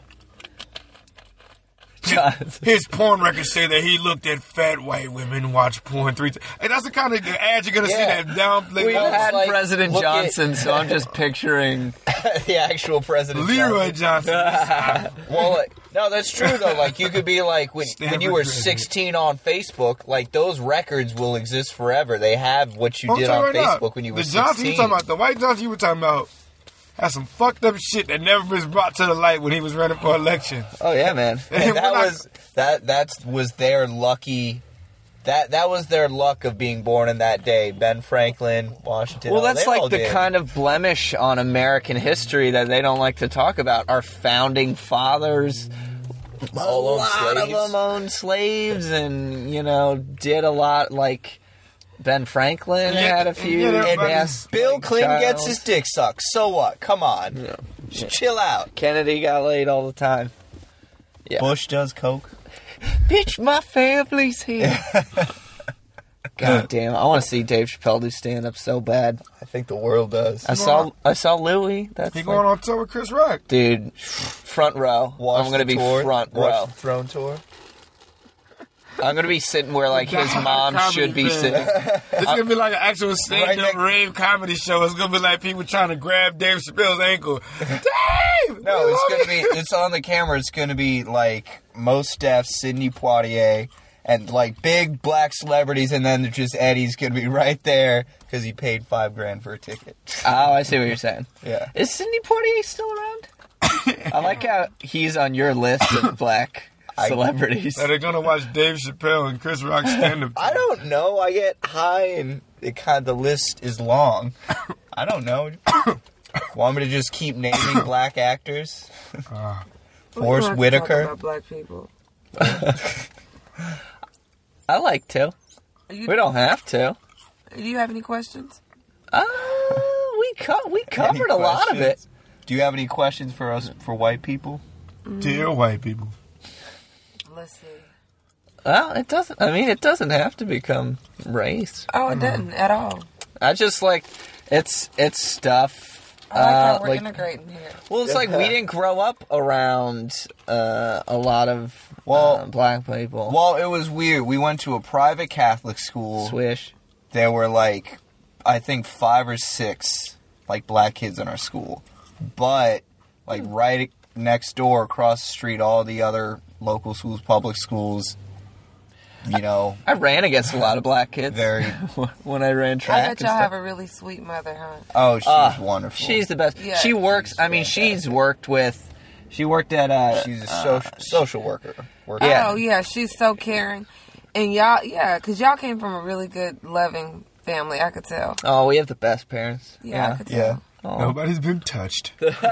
Speaker 2: His porn records say that he looked at fat white women, watched porn 3 times. And that's the kind of ad you're going to see that downplay.
Speaker 5: We had
Speaker 6: like,
Speaker 5: President
Speaker 6: look at-
Speaker 5: Johnson, so I'm just picturing.
Speaker 6: the actual president.
Speaker 2: Leroy Johnson.
Speaker 6: Well, no, that's true though. Like you could be like when you were 16 on Facebook, like those records will exist forever. They have what you did on Facebook when you were
Speaker 2: the Johnson
Speaker 6: 16.
Speaker 2: you talking about, the white Johnson you were talking about, had some fucked up shit that never was brought to the light when he was running for election.
Speaker 5: Oh yeah, man.
Speaker 6: And that was their lucky. That was their luck of being born in that day. Ben Franklin, Washington.
Speaker 5: Well, that's
Speaker 6: they all
Speaker 5: like the
Speaker 6: did.
Speaker 5: kind of blemish on American history that they don't like to talk about. Our founding fathers,
Speaker 6: All owned
Speaker 5: lot of
Speaker 6: slaves.
Speaker 5: them owned slaves, and did a lot. Like Ben Franklin
Speaker 2: Yeah,
Speaker 5: had a few.
Speaker 2: yeah, everybody-
Speaker 5: yes,
Speaker 6: Bill Clinton
Speaker 5: child.
Speaker 6: gets his dick sucked. So what? Come on, just chill out.
Speaker 5: Kennedy got laid all the time. Yeah.
Speaker 6: Bush does coke.
Speaker 5: Bitch, my family's here. God damn! I want to see Dave Chappelle do stand up so bad.
Speaker 6: I think the world does.
Speaker 5: I saw Louis. That's
Speaker 2: He
Speaker 5: like-
Speaker 2: going on tour with Chris Rock.
Speaker 5: dude, front row. I'm gonna be front row.
Speaker 6: Watch the Throne tour.
Speaker 5: I'm gonna be sitting where like his mom
Speaker 2: Comedy
Speaker 5: should be
Speaker 2: fan.
Speaker 5: sitting.
Speaker 2: It's gonna be like an actual
Speaker 6: Right
Speaker 2: stand-up
Speaker 6: next-
Speaker 2: rave comedy show. It's gonna be like people trying to grab Dave Chappelle's ankle. Dave!
Speaker 6: No, it's gonna be. It's on the camera. It's gonna be like Mos Def, Sidney Poitier, and like big black celebrities, and then just Eddie's gonna be right there because he paid $5,000 for a ticket.
Speaker 5: Oh, I see what you're saying.
Speaker 6: Yeah.
Speaker 5: Is Sidney Poitier still around? I like how he's on your list of black celebrities.
Speaker 2: That they're gonna watch Dave Chappelle and Chris Rock stand-up.
Speaker 6: I don't know. I get high, and the list is long. I don't know. Want me to just keep naming black actors? Forrest Whitaker.
Speaker 7: About black people.
Speaker 5: I like to.
Speaker 7: You-
Speaker 5: We don't have to.
Speaker 7: Do you have any questions?
Speaker 5: We covered a lot of it.
Speaker 6: Questions? Do you have any questions for us, for white people?
Speaker 2: Dear white people.
Speaker 7: Let's see.
Speaker 5: Well, it doesn't. I mean, it doesn't have to become race.
Speaker 7: Oh, it doesn't at all.
Speaker 5: I just like it's stuff.
Speaker 7: I like how we're
Speaker 5: like-
Speaker 7: integrating here.
Speaker 5: Well, it's like we didn't grow up around a lot of black people.
Speaker 6: Well, it was weird. We went to a private Catholic school.
Speaker 5: Swish.
Speaker 6: There were like, I think 5 or 6 like black kids in our school, but like right next door, across the street, all the other local schools, public schools.
Speaker 5: I ran against a lot of black kids
Speaker 6: Very.
Speaker 5: when I ran
Speaker 7: I
Speaker 5: track.
Speaker 7: bet
Speaker 5: and
Speaker 7: y'all
Speaker 5: stuff.
Speaker 7: have a really sweet mother, huh?
Speaker 6: Oh, she's wonderful.
Speaker 5: She's the best.
Speaker 7: Yeah.
Speaker 5: She works. I mean, she's worked with. She worked at.
Speaker 6: She's a social worker.
Speaker 5: Yeah.
Speaker 7: Oh, yeah, she's so caring. And y'all, yeah, because y'all came from a really good, loving family, I could tell.
Speaker 5: Oh, we have the best parents.
Speaker 7: Yeah, I could tell.
Speaker 6: Yeah.
Speaker 5: Oh.
Speaker 2: Nobody's been touched.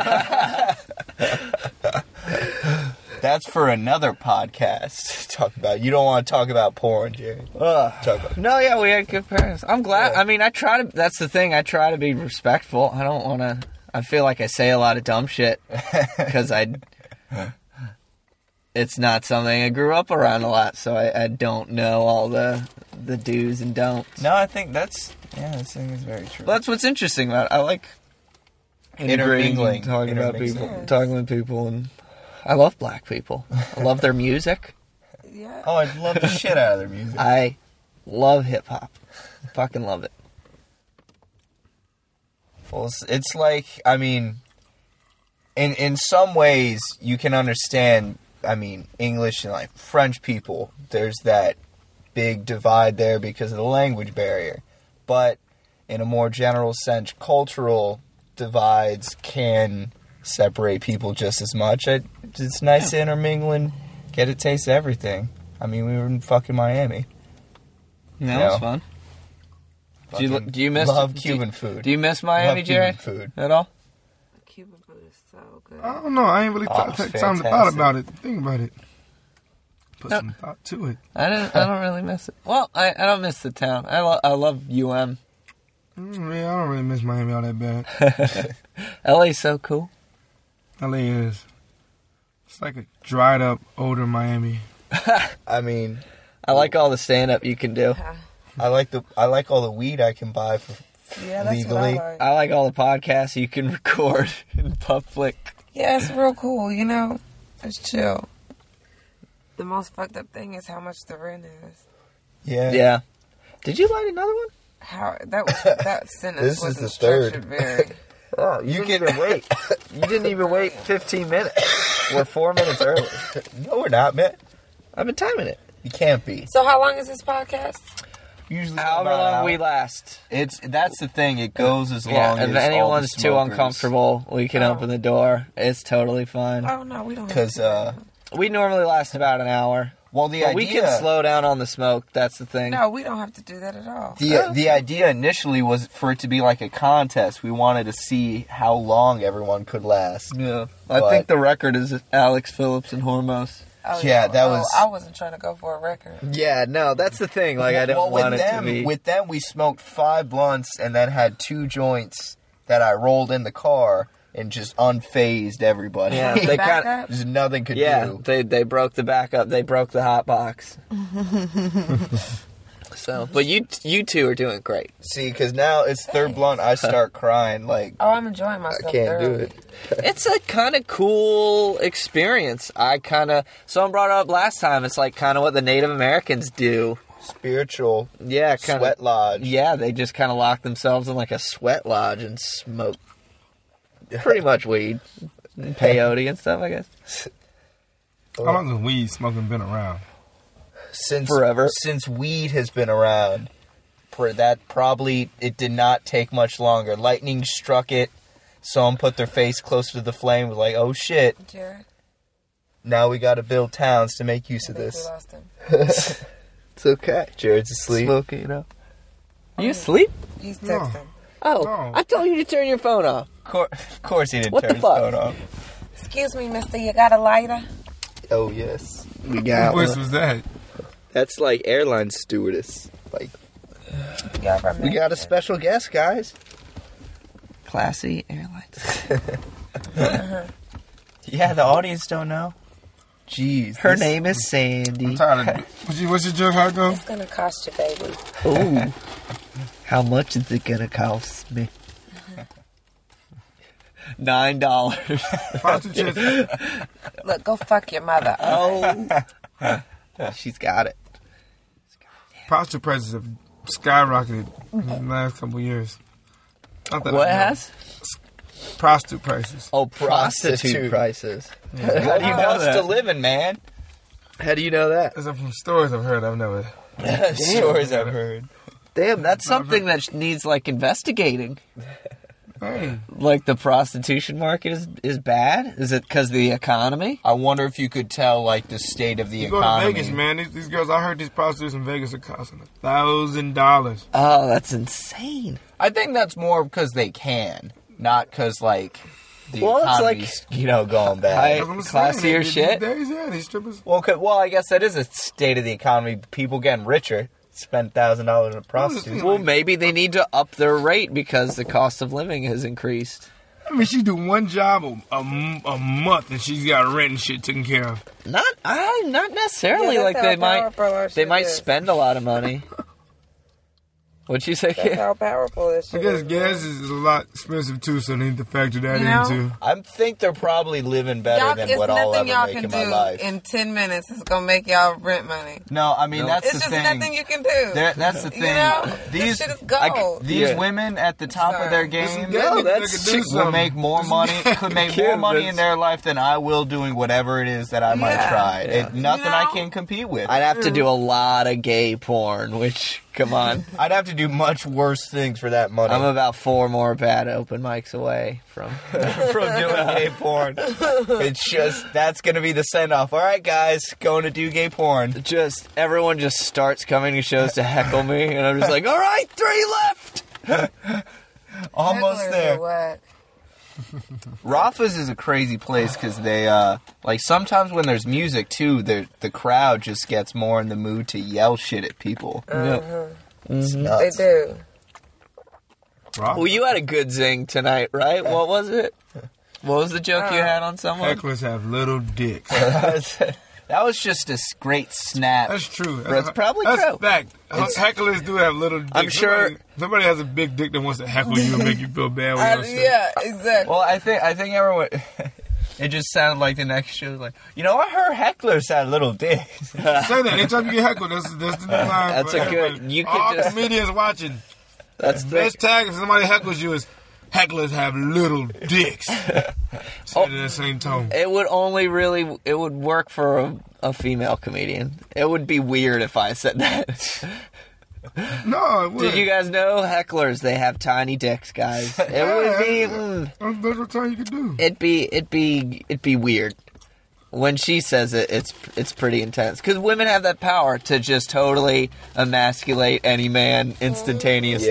Speaker 6: That's for another podcast to talk about. You don't want to talk about porn, Jerry. Talk about.
Speaker 5: No, yeah, we had good parents. I'm glad.
Speaker 6: Yeah.
Speaker 5: I mean, I try to. That's the thing. I try to be respectful. I don't want to. I feel like I say a lot of dumb shit because it's not something I grew up around a lot, so I don't know all the do's and don'ts.
Speaker 6: No, I think this thing is very true.
Speaker 5: But that's what's interesting about it. I like
Speaker 6: Intermingling.
Speaker 5: talking about people,
Speaker 7: Yes.
Speaker 5: talking with people, and I love black people. I love their music.
Speaker 7: Yeah.
Speaker 6: Oh, I love the shit out of their music.
Speaker 5: I love hip hop. Fucking love it.
Speaker 6: Well, it's like, I mean, in some ways you can understand English and like French people, there's that big divide there because of the language barrier. But in a more general sense, cultural divides can separate people just as much. It's nice to intermingle and get a taste of everything. I mean, we were in fucking Miami.
Speaker 5: Yeah, that was fun. Do you miss
Speaker 6: Cuban food?
Speaker 5: Do you miss Miami, Jerry?
Speaker 6: Food
Speaker 5: at all?
Speaker 7: Cuban food is so good.
Speaker 2: I don't know. I ain't really take time to thought about it. Think about it. Put some thought to it.
Speaker 5: I don't really miss it. Well, I don't miss the town. I love UM.
Speaker 2: Yeah, I don't really miss Miami all that bad.
Speaker 5: LA's so cool.
Speaker 2: LA is. It's like a dried up, older Miami.
Speaker 6: I mean,
Speaker 5: I like all the stand up you can do.
Speaker 6: I like all the weed I can buy for legally.
Speaker 5: I like all the podcasts you can record in public.
Speaker 7: Yeah, it's real cool, you know? It's chill. The most fucked up thing is how much the rent is.
Speaker 6: Yeah.
Speaker 5: Did you light another one?
Speaker 7: That sentence
Speaker 6: This is the
Speaker 7: structured
Speaker 6: third.
Speaker 7: very...
Speaker 5: Oh, you didn't even wait. You didn't even wait 15 minutes. We're 4 minutes early.
Speaker 6: No, we're not, man.
Speaker 5: I've been timing it.
Speaker 6: You can't be.
Speaker 7: So how long is this podcast?
Speaker 6: Usually
Speaker 5: However
Speaker 6: about an
Speaker 5: long
Speaker 6: hour.
Speaker 5: we last.
Speaker 6: That's the thing. It goes as long as
Speaker 5: if anyone's
Speaker 6: all the
Speaker 5: too
Speaker 6: smokers.
Speaker 5: uncomfortable, we can open the door. It's totally fine.
Speaker 7: Oh, no, we don't.
Speaker 6: Because
Speaker 5: We normally last about an hour.
Speaker 6: well, the
Speaker 5: But
Speaker 6: idea
Speaker 5: we can slow down on the smoke. That's the thing.
Speaker 7: No, we don't have to do that at all.
Speaker 6: the idea initially was for it to be like a contest. We wanted to see how long everyone could last.
Speaker 5: Yeah. I
Speaker 6: But-
Speaker 5: think the record is Alex Phillips and Hormos.
Speaker 7: Oh,
Speaker 6: Yeah, that was-
Speaker 7: I wasn't trying to go for a record.
Speaker 5: Yeah, no, that's the thing. Like, I don't want it to be.
Speaker 6: With them, we smoked 5 blunts and then had 2 joints that I rolled in the car and just unfazed everybody.
Speaker 5: Yeah, they kind of.
Speaker 6: There's nothing could
Speaker 5: Yeah,
Speaker 6: do.
Speaker 5: they broke the backup. They broke the hot box. So, but you two are doing great.
Speaker 6: See, because now it's third blunt, I start crying. Like,
Speaker 7: Oh, I'm enjoying myself.
Speaker 6: I can't do
Speaker 7: thoroughly.
Speaker 6: it.
Speaker 5: It's a kind of cool experience. Someone brought it up last time. It's like kind of what the Native Americans do.
Speaker 6: Spiritual
Speaker 5: Yeah, kind
Speaker 6: sweat
Speaker 5: of.
Speaker 6: lodge.
Speaker 5: Yeah, they just kind of lock themselves in like a sweat lodge and smoke pretty much weed, and peyote and stuff. I guess.
Speaker 2: How long has weed smoking been around?
Speaker 6: Since
Speaker 5: Forever.
Speaker 6: Since weed has been around, it did not take much longer. Lightning struck it. Someone put their face closer to the flame. Was like, oh shit!
Speaker 7: Jared,
Speaker 6: Now we got to build towns to make use
Speaker 7: I
Speaker 6: of
Speaker 7: think we
Speaker 6: this.
Speaker 7: lost him.
Speaker 5: It's okay.
Speaker 6: Jared's asleep.
Speaker 5: Smoking, you know. You asleep?
Speaker 7: He's
Speaker 2: No.
Speaker 7: texting.
Speaker 5: Oh,
Speaker 2: No.
Speaker 5: I told you to turn your phone off.
Speaker 6: Of course he didn't
Speaker 5: What
Speaker 6: turn
Speaker 5: the
Speaker 6: his
Speaker 5: fuck?
Speaker 6: phone off.
Speaker 7: Excuse me, mister, you got a lighter?
Speaker 6: Oh yes,
Speaker 5: We
Speaker 2: What
Speaker 5: got
Speaker 2: voice was that?
Speaker 5: That's like airline stewardess.
Speaker 6: like
Speaker 7: Yeah, I
Speaker 5: We got a special guest, guys. Classy Airlines.
Speaker 6: yeah. The audience don't know. Jeez,
Speaker 5: Her name is Sandy.
Speaker 2: I'm tired of it. What's your joke? How it go?
Speaker 7: It's gonna cost you, baby.
Speaker 5: Ooh. How much is it gonna cost me? $9.
Speaker 2: Prostitutes,
Speaker 7: Look, go fuck your mother.
Speaker 5: Oh. She's got it.
Speaker 2: prostitute prices have skyrocketed in the last couple of years. Not that
Speaker 5: What
Speaker 2: I know.
Speaker 5: has?
Speaker 2: Prostitute prices.
Speaker 5: Oh, prostitute
Speaker 6: Prostitute.
Speaker 5: prices.
Speaker 6: How do you know it's the living, man?
Speaker 5: How do you know that?
Speaker 2: Is that from stories I've heard? I've never.
Speaker 6: Stories I've heard.
Speaker 5: Damn, that's something that needs like investigating.
Speaker 2: Hey,
Speaker 5: Like the prostitution market is bad? Is it because of the economy?
Speaker 6: I wonder if you could tell like the state of the
Speaker 2: you go
Speaker 6: economy.
Speaker 2: to Vegas, man. These girls, I heard these prostitutes in Vegas are costing $1,000.
Speaker 5: Oh, that's insane.
Speaker 6: I think that's more because they can, not because like the
Speaker 5: Well, it's
Speaker 6: economy's going bad.
Speaker 2: That's what I'm saying.
Speaker 5: Classier
Speaker 2: These
Speaker 5: shit.
Speaker 2: days, yeah, these strippers.
Speaker 6: Well, I guess that is a state of the economy. People getting richer spend $1,000 on a prostitute.
Speaker 5: Well, maybe they need to up their rate because the cost of living has increased.
Speaker 2: I mean, she do one job a month and she's got rent and shit taken care of.
Speaker 5: Not necessarily.
Speaker 7: Yeah,
Speaker 5: like
Speaker 7: that's how
Speaker 5: they
Speaker 7: power for our
Speaker 5: might
Speaker 7: shit is.
Speaker 5: spend a lot of money. What'd you say,
Speaker 7: That's
Speaker 5: kid?
Speaker 7: how powerful this
Speaker 2: I
Speaker 7: shit
Speaker 2: guess
Speaker 7: is.
Speaker 2: gas is a lot expensive too, so they need to factor that
Speaker 7: You know?
Speaker 2: into.
Speaker 6: I think they're probably living better
Speaker 7: Y'all,
Speaker 6: than
Speaker 7: it's
Speaker 6: what I'll
Speaker 7: nothing
Speaker 6: ever
Speaker 7: y'all
Speaker 6: make
Speaker 7: can
Speaker 6: in my
Speaker 7: do
Speaker 6: life.
Speaker 7: in 10 minutes. It's gonna make y'all rent money.
Speaker 6: No, I mean, that's
Speaker 7: It's
Speaker 6: the
Speaker 7: just
Speaker 6: thing.
Speaker 7: nothing you can do.
Speaker 6: That's the thing.
Speaker 7: You know,
Speaker 6: These
Speaker 7: this shit is gold.
Speaker 6: these women at the top of their game will make more money, could make more money in their life than I will doing whatever it is that I might
Speaker 7: Yeah.
Speaker 6: try.
Speaker 5: Yeah.
Speaker 6: Nothing
Speaker 7: You know?
Speaker 6: I can compete with.
Speaker 5: I'd have to do a lot of gay porn, which, come on.
Speaker 6: I'd have to do much worse things for that money.
Speaker 5: I'm about 4 more bad open mics away from...
Speaker 6: from doing gay porn. It's just, that's going to be the send-off. All right, guys, going to do gay porn.
Speaker 5: Everyone just starts coming to shows to heckle me, and I'm just like, all right, 3 left!
Speaker 6: Almost
Speaker 7: Hecklers
Speaker 6: there.
Speaker 7: are whack.
Speaker 6: Rafa's is a crazy place because they, like, sometimes when there's music, too, the crowd just gets more in the mood to yell shit at people. It's
Speaker 7: They
Speaker 6: nuts.
Speaker 7: do.
Speaker 5: Well, you had a good zing tonight, right? What was it? What was the joke you had on someone?
Speaker 2: Hecklers have little dicks.
Speaker 6: That was just a great snap.
Speaker 2: That's true.
Speaker 5: That's probably
Speaker 2: That's
Speaker 5: true.
Speaker 2: fact. Hecklers do have little dicks.
Speaker 5: I'm sure-
Speaker 2: Somebody has a big dick that wants to heckle you and make you feel bad with yourself.
Speaker 7: Yeah, exactly.
Speaker 6: Well, I think everyone. It just sounded like the next show was like, you know, I heard hecklers had little dicks.
Speaker 2: Say that anytime you get heckled. That's the new line.
Speaker 5: That's
Speaker 2: for
Speaker 5: a good-
Speaker 2: everybody.
Speaker 5: you could
Speaker 2: all
Speaker 5: just-
Speaker 2: comedians watching.
Speaker 5: That's the...
Speaker 2: Best tag if somebody heckles you is hecklers have little dicks. Say it in the same tone.
Speaker 5: It would only really... It would work for a female comedian. It would be weird if I said that.
Speaker 2: No, it wouldn't.
Speaker 5: Did you guys know hecklers, they have tiny dicks, guys? It would be...
Speaker 2: That's what time you could do.
Speaker 5: It'd be weird. When she says it, it's pretty intense. Because women have that power to just totally emasculate any man instantaneously.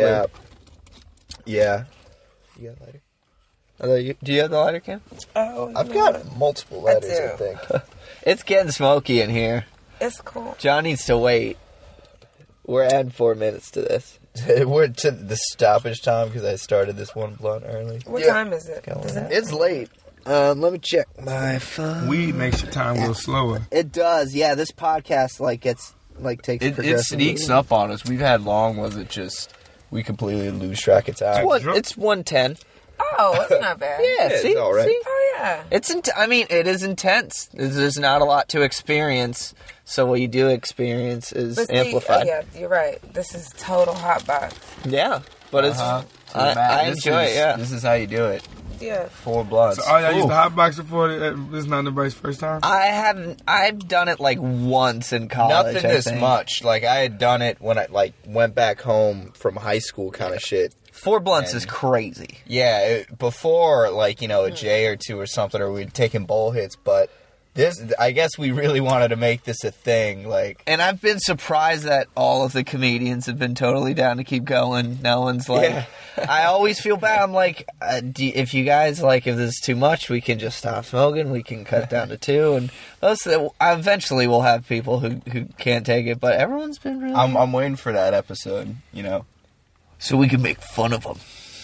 Speaker 6: Yeah. You got a lighter?
Speaker 5: Do you have the lighter, Cam?
Speaker 7: Oh,
Speaker 6: I've got multiple lighters, I
Speaker 7: do.
Speaker 6: think.
Speaker 5: It's getting smoky in here.
Speaker 7: it's cool.
Speaker 5: John needs to wait. We're adding 4 minutes to this.
Speaker 6: We're to the stoppage time because I started this one blunt early.
Speaker 7: What time is it?
Speaker 5: It's late. Let me check my phone.
Speaker 2: Weed makes your time go slower.
Speaker 5: It does, yeah. This podcast takes
Speaker 6: It
Speaker 5: progressively-
Speaker 6: sneaks up on us. We've had long ones that just we completely lose track of time.
Speaker 5: It's 1:10.
Speaker 7: Oh, it's not bad.
Speaker 5: Yeah,
Speaker 6: it's
Speaker 5: see,
Speaker 6: all right.
Speaker 5: see?
Speaker 7: Oh, yeah.
Speaker 5: It is intense. There's not a lot to experience, so what you do experience is
Speaker 7: But see,
Speaker 5: amplified.
Speaker 7: yeah, you're right. This is total hot box.
Speaker 5: Yeah, but it's I enjoy it. Yeah,
Speaker 6: This is how you do it.
Speaker 7: Yeah.
Speaker 6: 4 blunts.
Speaker 2: So all y'all used
Speaker 6: Ooh.
Speaker 2: to hotbox before. This is not nobody's first time.
Speaker 5: I've done it like once in college.
Speaker 6: Nothing
Speaker 5: I
Speaker 6: this
Speaker 5: think.
Speaker 6: much. Like I had done it when I went back home from high school, kind of shit.
Speaker 5: 4 blunts
Speaker 6: And-
Speaker 5: is crazy.
Speaker 6: Yeah, before a J or 2 or something, or we'd taken bowl hits. But this, I guess, we really wanted to make this a thing. Like,
Speaker 5: And I've been surprised that all of the comedians have been totally down to keep going. No one's like,
Speaker 6: Yeah.
Speaker 5: I always feel bad. I'm like, if you guys if this is too much, we can just stop smoking. We can cut down to 2, and eventually we'll have people who can't take it. But everyone's been really.
Speaker 6: I'm waiting for that episode. You know.
Speaker 5: So we can make fun of them.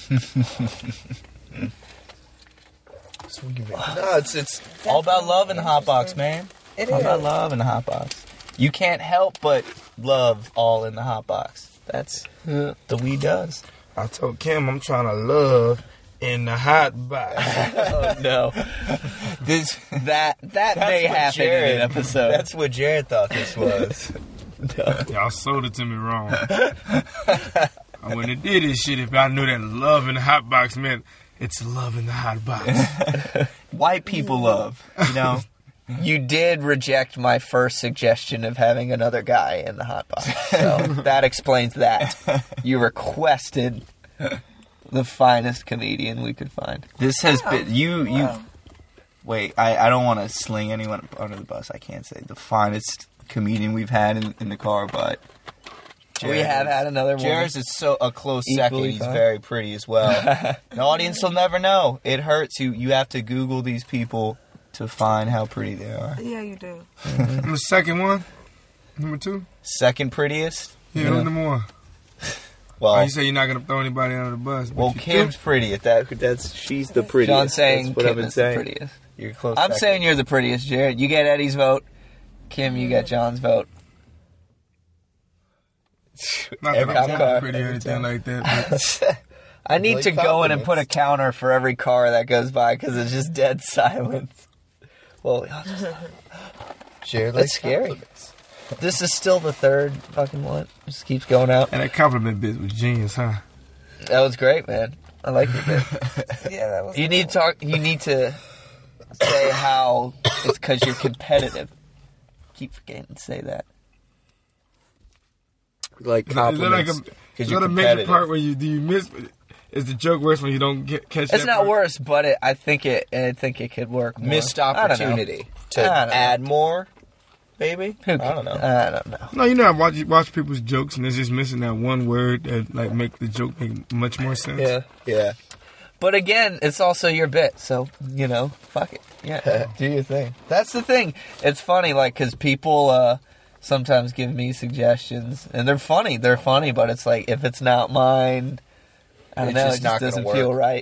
Speaker 6: No, it's all about love in the hot box, man.
Speaker 7: It
Speaker 6: All
Speaker 7: is.
Speaker 6: about love in the hot box. You can't help but love all in the hot box. That's the weed does.
Speaker 2: I told Kim I'm trying to love in the hot box.
Speaker 5: Oh no, that may
Speaker 6: what
Speaker 5: happen in an episode.
Speaker 6: That's what Jared thought this was.
Speaker 2: Y'all sold it to me wrong. I wouldn't have did this shit if I knew that love in the hot box meant it's love in the hot box.
Speaker 6: White people love, you know.
Speaker 5: You did reject my first suggestion of having another guy in the hot box, so that explains that. You requested the finest comedian we could find.
Speaker 6: This has been you. Wait, I don't want to sling anyone under the bus. I can't say the finest comedian we've had in the car, but
Speaker 5: We have had another one.
Speaker 6: Jared's is so a close
Speaker 5: Equally
Speaker 6: second. He's
Speaker 5: fine.
Speaker 6: very pretty as well. The audience will never know. It hurts you. You have to Google these people to find how pretty they are.
Speaker 7: Yeah, you do.
Speaker 2: I'm the second one. Number 2?
Speaker 6: Second prettiest?
Speaker 2: Yeah, who's number 1?
Speaker 6: Well,
Speaker 2: Oh, you say you're not going to throw anybody under the bus.
Speaker 6: well,
Speaker 2: but you
Speaker 6: Kim's pretty at that. That's she's the prettiest.
Speaker 5: John's saying
Speaker 6: That's what
Speaker 5: Kim
Speaker 6: I've been
Speaker 5: is the
Speaker 6: saying.
Speaker 5: prettiest.
Speaker 6: You're close.
Speaker 5: I'm
Speaker 6: second.
Speaker 5: saying you're the prettiest, Jared. You get Eddie's vote. Kim, you get John's vote.
Speaker 2: Not
Speaker 5: Every
Speaker 2: that
Speaker 5: cop
Speaker 2: I'm
Speaker 5: car.
Speaker 2: pretty or anything like that. But
Speaker 5: I need to
Speaker 6: Blake
Speaker 5: go in and put a
Speaker 6: compliments.
Speaker 5: counter for every car that goes by because it's just dead silence. Well, I'll just,
Speaker 6: Jared
Speaker 5: that's
Speaker 6: likes
Speaker 5: scary.
Speaker 6: compliments.
Speaker 5: This is still the third fucking one. Just keeps going out.
Speaker 2: and that compliment bit was genius, huh?
Speaker 5: That was great, man. I like your bit.
Speaker 7: Yeah, that was.
Speaker 5: You need to talk. You need to say how it's because you're competitive. Keep forgetting to say that.
Speaker 6: Like
Speaker 2: Is that like
Speaker 6: compliments.
Speaker 2: is that a major part where you miss? Is the joke worse when you don't catch?
Speaker 5: It's
Speaker 2: that
Speaker 5: not
Speaker 2: part?
Speaker 5: worse, but I think it could work more.
Speaker 6: Missed
Speaker 5: I don't know.
Speaker 6: opportunity
Speaker 5: I
Speaker 6: to
Speaker 5: don't know.
Speaker 6: add more, maybe?
Speaker 5: Who
Speaker 6: I don't know.
Speaker 5: I don't know.
Speaker 2: No, you know, I watch people's jokes and it's just missing that one word that like make the joke make much more sense.
Speaker 5: Yeah.
Speaker 6: Yeah.
Speaker 5: But again, it's also your bit, so, fuck it. Yeah, do your thing. That's the thing. It's funny, like, because people sometimes give me suggestions, and they're funny, but it's like, if it's not mine, I don't
Speaker 6: It's
Speaker 5: know,
Speaker 6: just
Speaker 5: it
Speaker 6: not
Speaker 5: just
Speaker 6: gonna
Speaker 5: doesn't
Speaker 6: work.
Speaker 5: feel right.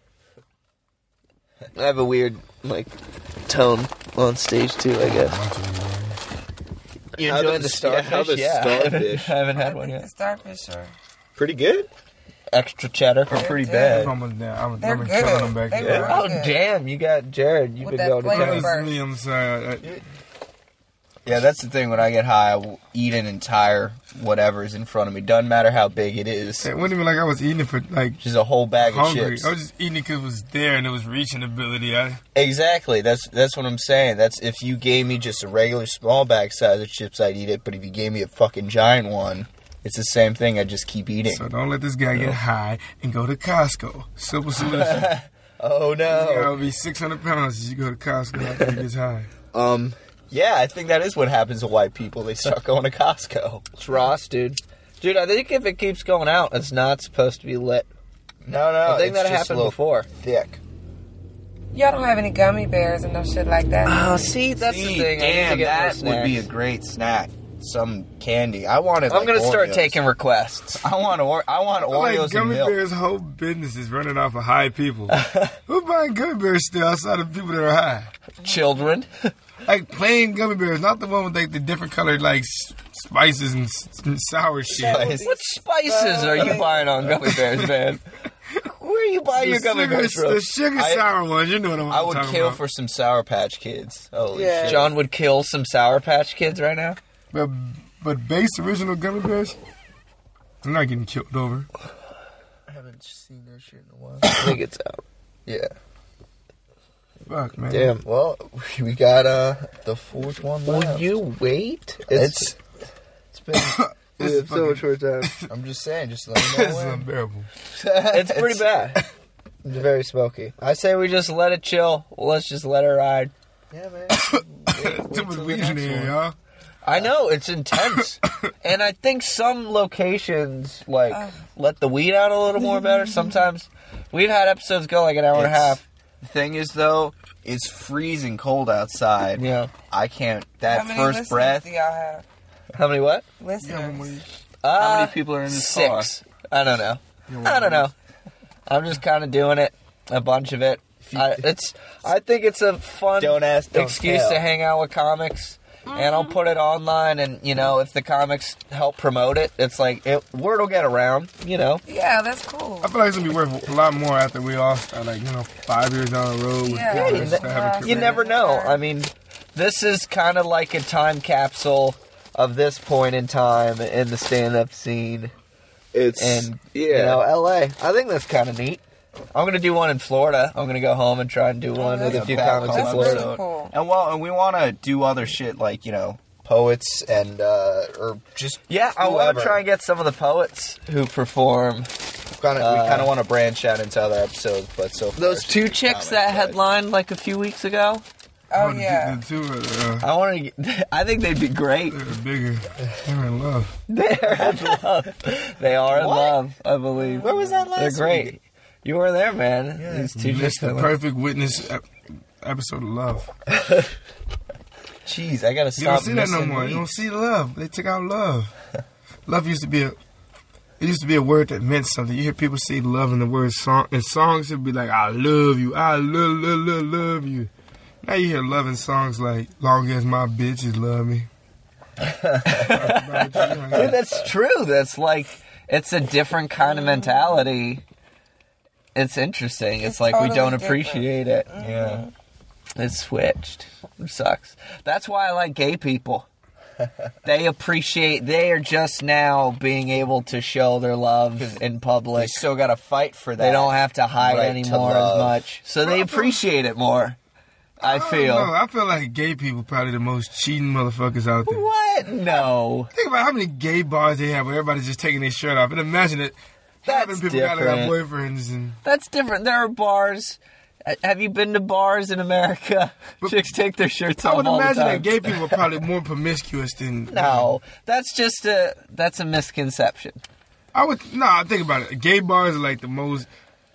Speaker 5: I have a weird, tone on stage, too, I guess. You
Speaker 6: How
Speaker 5: enjoying
Speaker 6: the-
Speaker 5: the starfish?
Speaker 6: how the starfish?
Speaker 5: I haven't
Speaker 7: I
Speaker 5: had one
Speaker 7: think
Speaker 5: yet.
Speaker 7: the starfish are.
Speaker 6: Pretty good?
Speaker 5: Extra cheddar.
Speaker 6: Or pretty
Speaker 7: They're
Speaker 6: bad?
Speaker 2: I'm killing
Speaker 7: They're
Speaker 2: them
Speaker 7: good.
Speaker 2: back
Speaker 7: They
Speaker 2: there.
Speaker 7: were
Speaker 5: Oh,
Speaker 7: good.
Speaker 5: damn, you got Jared. You've
Speaker 7: With
Speaker 5: been
Speaker 7: that
Speaker 5: going to
Speaker 7: flavor
Speaker 5: town.
Speaker 7: burst.
Speaker 2: Honestly, I'm sorry.
Speaker 6: Yeah, that's the thing. When I get high, I will eat an entire whatever's in front of me. Doesn't matter how big it is.
Speaker 2: It wasn't even like I was eating it for like
Speaker 6: Just a whole bag of
Speaker 2: hungry.
Speaker 6: chips.
Speaker 2: I was just eating it because it was there and it was reaching ability.
Speaker 6: Exactly. That's what I'm saying. That's if you gave me just a regular small bag size of chips, I'd eat it. But if you gave me a fucking giant one, it's the same thing. I just keep eating.
Speaker 2: So don't let this guy get high and go to Costco. Simple solution.
Speaker 6: Oh
Speaker 2: This guy
Speaker 6: no.
Speaker 2: will be 600 pounds as you go to Costco after he gets high.
Speaker 6: Yeah, I think that is what happens to white people. They start going to Costco.
Speaker 5: It's Ross, dude. Dude, I think if it keeps going out, it's not supposed to be lit.
Speaker 6: No,
Speaker 5: I think
Speaker 6: it's
Speaker 5: that
Speaker 6: just a
Speaker 5: happened
Speaker 6: little
Speaker 5: before.
Speaker 6: Thick.
Speaker 7: Y'all don't have any gummy bears and no shit like that.
Speaker 5: Oh, see, that's the thing. I need to
Speaker 6: Damn,
Speaker 5: get
Speaker 6: that
Speaker 5: more
Speaker 6: would be a
Speaker 5: snacks.
Speaker 6: great snack. Some candy. I wanted.
Speaker 5: I'm gonna start
Speaker 6: Oreos.
Speaker 5: taking requests.
Speaker 6: I want Oreos
Speaker 2: Like gummy
Speaker 6: and milk.
Speaker 2: bears' whole business is running off of high people. Who's buying gummy bears still outside of people that are high?
Speaker 5: Children.
Speaker 2: Like plain gummy bears, not the one with like the different colored like spices and sour shit.
Speaker 5: What spices are you buying on gummy bears, man? Where are you buying your gummy bears from?
Speaker 2: The sugar sour ones, you know what I'm
Speaker 6: I would
Speaker 2: talking
Speaker 6: kill
Speaker 2: about.
Speaker 6: for some Sour Patch Kids. Holy shit.
Speaker 5: John would kill some Sour Patch Kids right now.
Speaker 2: But base original gummy bears, I'm not getting killed over.
Speaker 6: I haven't seen that shit in a while.
Speaker 5: I think it's out.
Speaker 6: Yeah.
Speaker 2: Fuck, man.
Speaker 6: Damn. Well, we got the fourth one left.
Speaker 5: Will you wait?
Speaker 6: It's been.
Speaker 2: This is fucking-
Speaker 5: short time.
Speaker 6: I'm just saying. Just let me
Speaker 2: This
Speaker 6: know
Speaker 2: is
Speaker 6: when.
Speaker 2: unbearable.
Speaker 5: It's pretty bad. It's very smoky. I say we just let it chill. Let's just let it ride.
Speaker 6: Yeah, man.
Speaker 2: Too much weed in here, y'all.
Speaker 5: I know, it's intense. And I think some locations, let the weed out a little more better. Sometimes we've had episodes go like an hour and a half.
Speaker 6: The thing is, though, it's freezing cold outside.
Speaker 5: Yeah.
Speaker 6: I can't.
Speaker 7: How
Speaker 6: That
Speaker 7: many
Speaker 6: first
Speaker 7: listeners
Speaker 6: breath.
Speaker 7: do y'all have?
Speaker 5: How many what?
Speaker 7: Listeners.
Speaker 6: How many people are in this
Speaker 5: 6. I don't know. I don't know. I'm just kind of doing it. A bunch of it. I think it's a fun
Speaker 6: Don't ask, don't
Speaker 5: excuse
Speaker 6: tell.
Speaker 5: to hang out with comics. And I'll put it online, and, if the comics help promote it, it's like, word will get around,
Speaker 7: Yeah, that's cool.
Speaker 2: I feel like it's gonna be worth a lot more after we all start, 5 years down the road. With
Speaker 7: Yeah,
Speaker 2: people
Speaker 7: you
Speaker 2: that have a
Speaker 5: You
Speaker 2: career.
Speaker 5: never know. I mean, this is kind of like a time capsule of this point in time in the stand-up scene. And, LA. I think that's kind of neat. I'm going to do one in Florida. I'm going to go home and try and do one with a few comics in
Speaker 7: That's
Speaker 5: Florida.
Speaker 7: really cool.
Speaker 6: And we want to do other shit like poets and or just
Speaker 5: Yeah, I want
Speaker 6: whoever.
Speaker 5: to try and get some of the poets who perform.
Speaker 6: We kind of want to branch out into other episodes, but so far
Speaker 5: Those
Speaker 6: it's
Speaker 5: two
Speaker 6: just
Speaker 5: chicks
Speaker 6: comics,
Speaker 5: that
Speaker 6: but-
Speaker 5: headlined like a few weeks ago.
Speaker 7: Oh, yeah.
Speaker 2: The two
Speaker 5: I want to. I think they'd be great.
Speaker 2: are bigger. They're in love.
Speaker 5: They're in love. They are in love, I believe.
Speaker 6: Where was that last
Speaker 5: They're great.
Speaker 6: week?
Speaker 5: You were there, man. These two
Speaker 2: You missed
Speaker 5: chicks.
Speaker 2: the perfect witness episode of Love.
Speaker 6: Jeez, I gotta
Speaker 2: You don't
Speaker 6: stop
Speaker 2: see that no
Speaker 6: missing
Speaker 2: more. You don't
Speaker 6: weeks.
Speaker 2: see love. They took out love. Love used to be a word that meant something. You hear people say love in the word song. In songs, it'd be like, I love you. I love you. Now you hear love in songs like, long as my bitches love me.
Speaker 5: Dude, that's true. That's like, it's a different kind of mentality. It's interesting. It's like
Speaker 7: totally
Speaker 5: we don't
Speaker 7: different.
Speaker 5: appreciate it.
Speaker 7: Mm-hmm.
Speaker 5: Yeah. It's switched. It sucks. That's why I like gay people. They are just now being able to show their love in public.
Speaker 6: They still got to fight for that.
Speaker 5: They don't have to hide
Speaker 6: right to
Speaker 5: anymore as
Speaker 6: love.
Speaker 5: much. So they appreciate it more. I feel.
Speaker 2: No, I feel like gay people probably the most cheating motherfuckers out there.
Speaker 5: What? No.
Speaker 2: Think about how many gay bars they have where everybody's just taking their shirt off. And imagine it. Having
Speaker 5: That's
Speaker 2: people got
Speaker 5: different.
Speaker 2: boyfriends and.
Speaker 5: That's different. There are bars. Have you been to bars in America? Chicks take their shirts off
Speaker 2: I would
Speaker 5: all the
Speaker 2: imagine
Speaker 5: time.
Speaker 2: that gay people are probably more promiscuous than.
Speaker 5: No, that's a misconception.
Speaker 2: I think about it. Gay bars are like the most.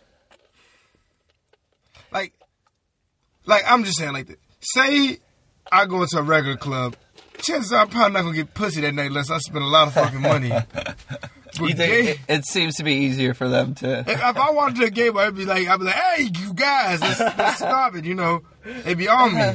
Speaker 2: Like I'm just saying, like, say I go into a regular club, chances are I'm probably not gonna get pussy that night unless I spend a lot of fucking money. But
Speaker 5: You think it seems to be easier for them to.
Speaker 2: if I wanted to a gay bar, I'd be like, hey, you guys, let's stop it, you know. They'd be on me.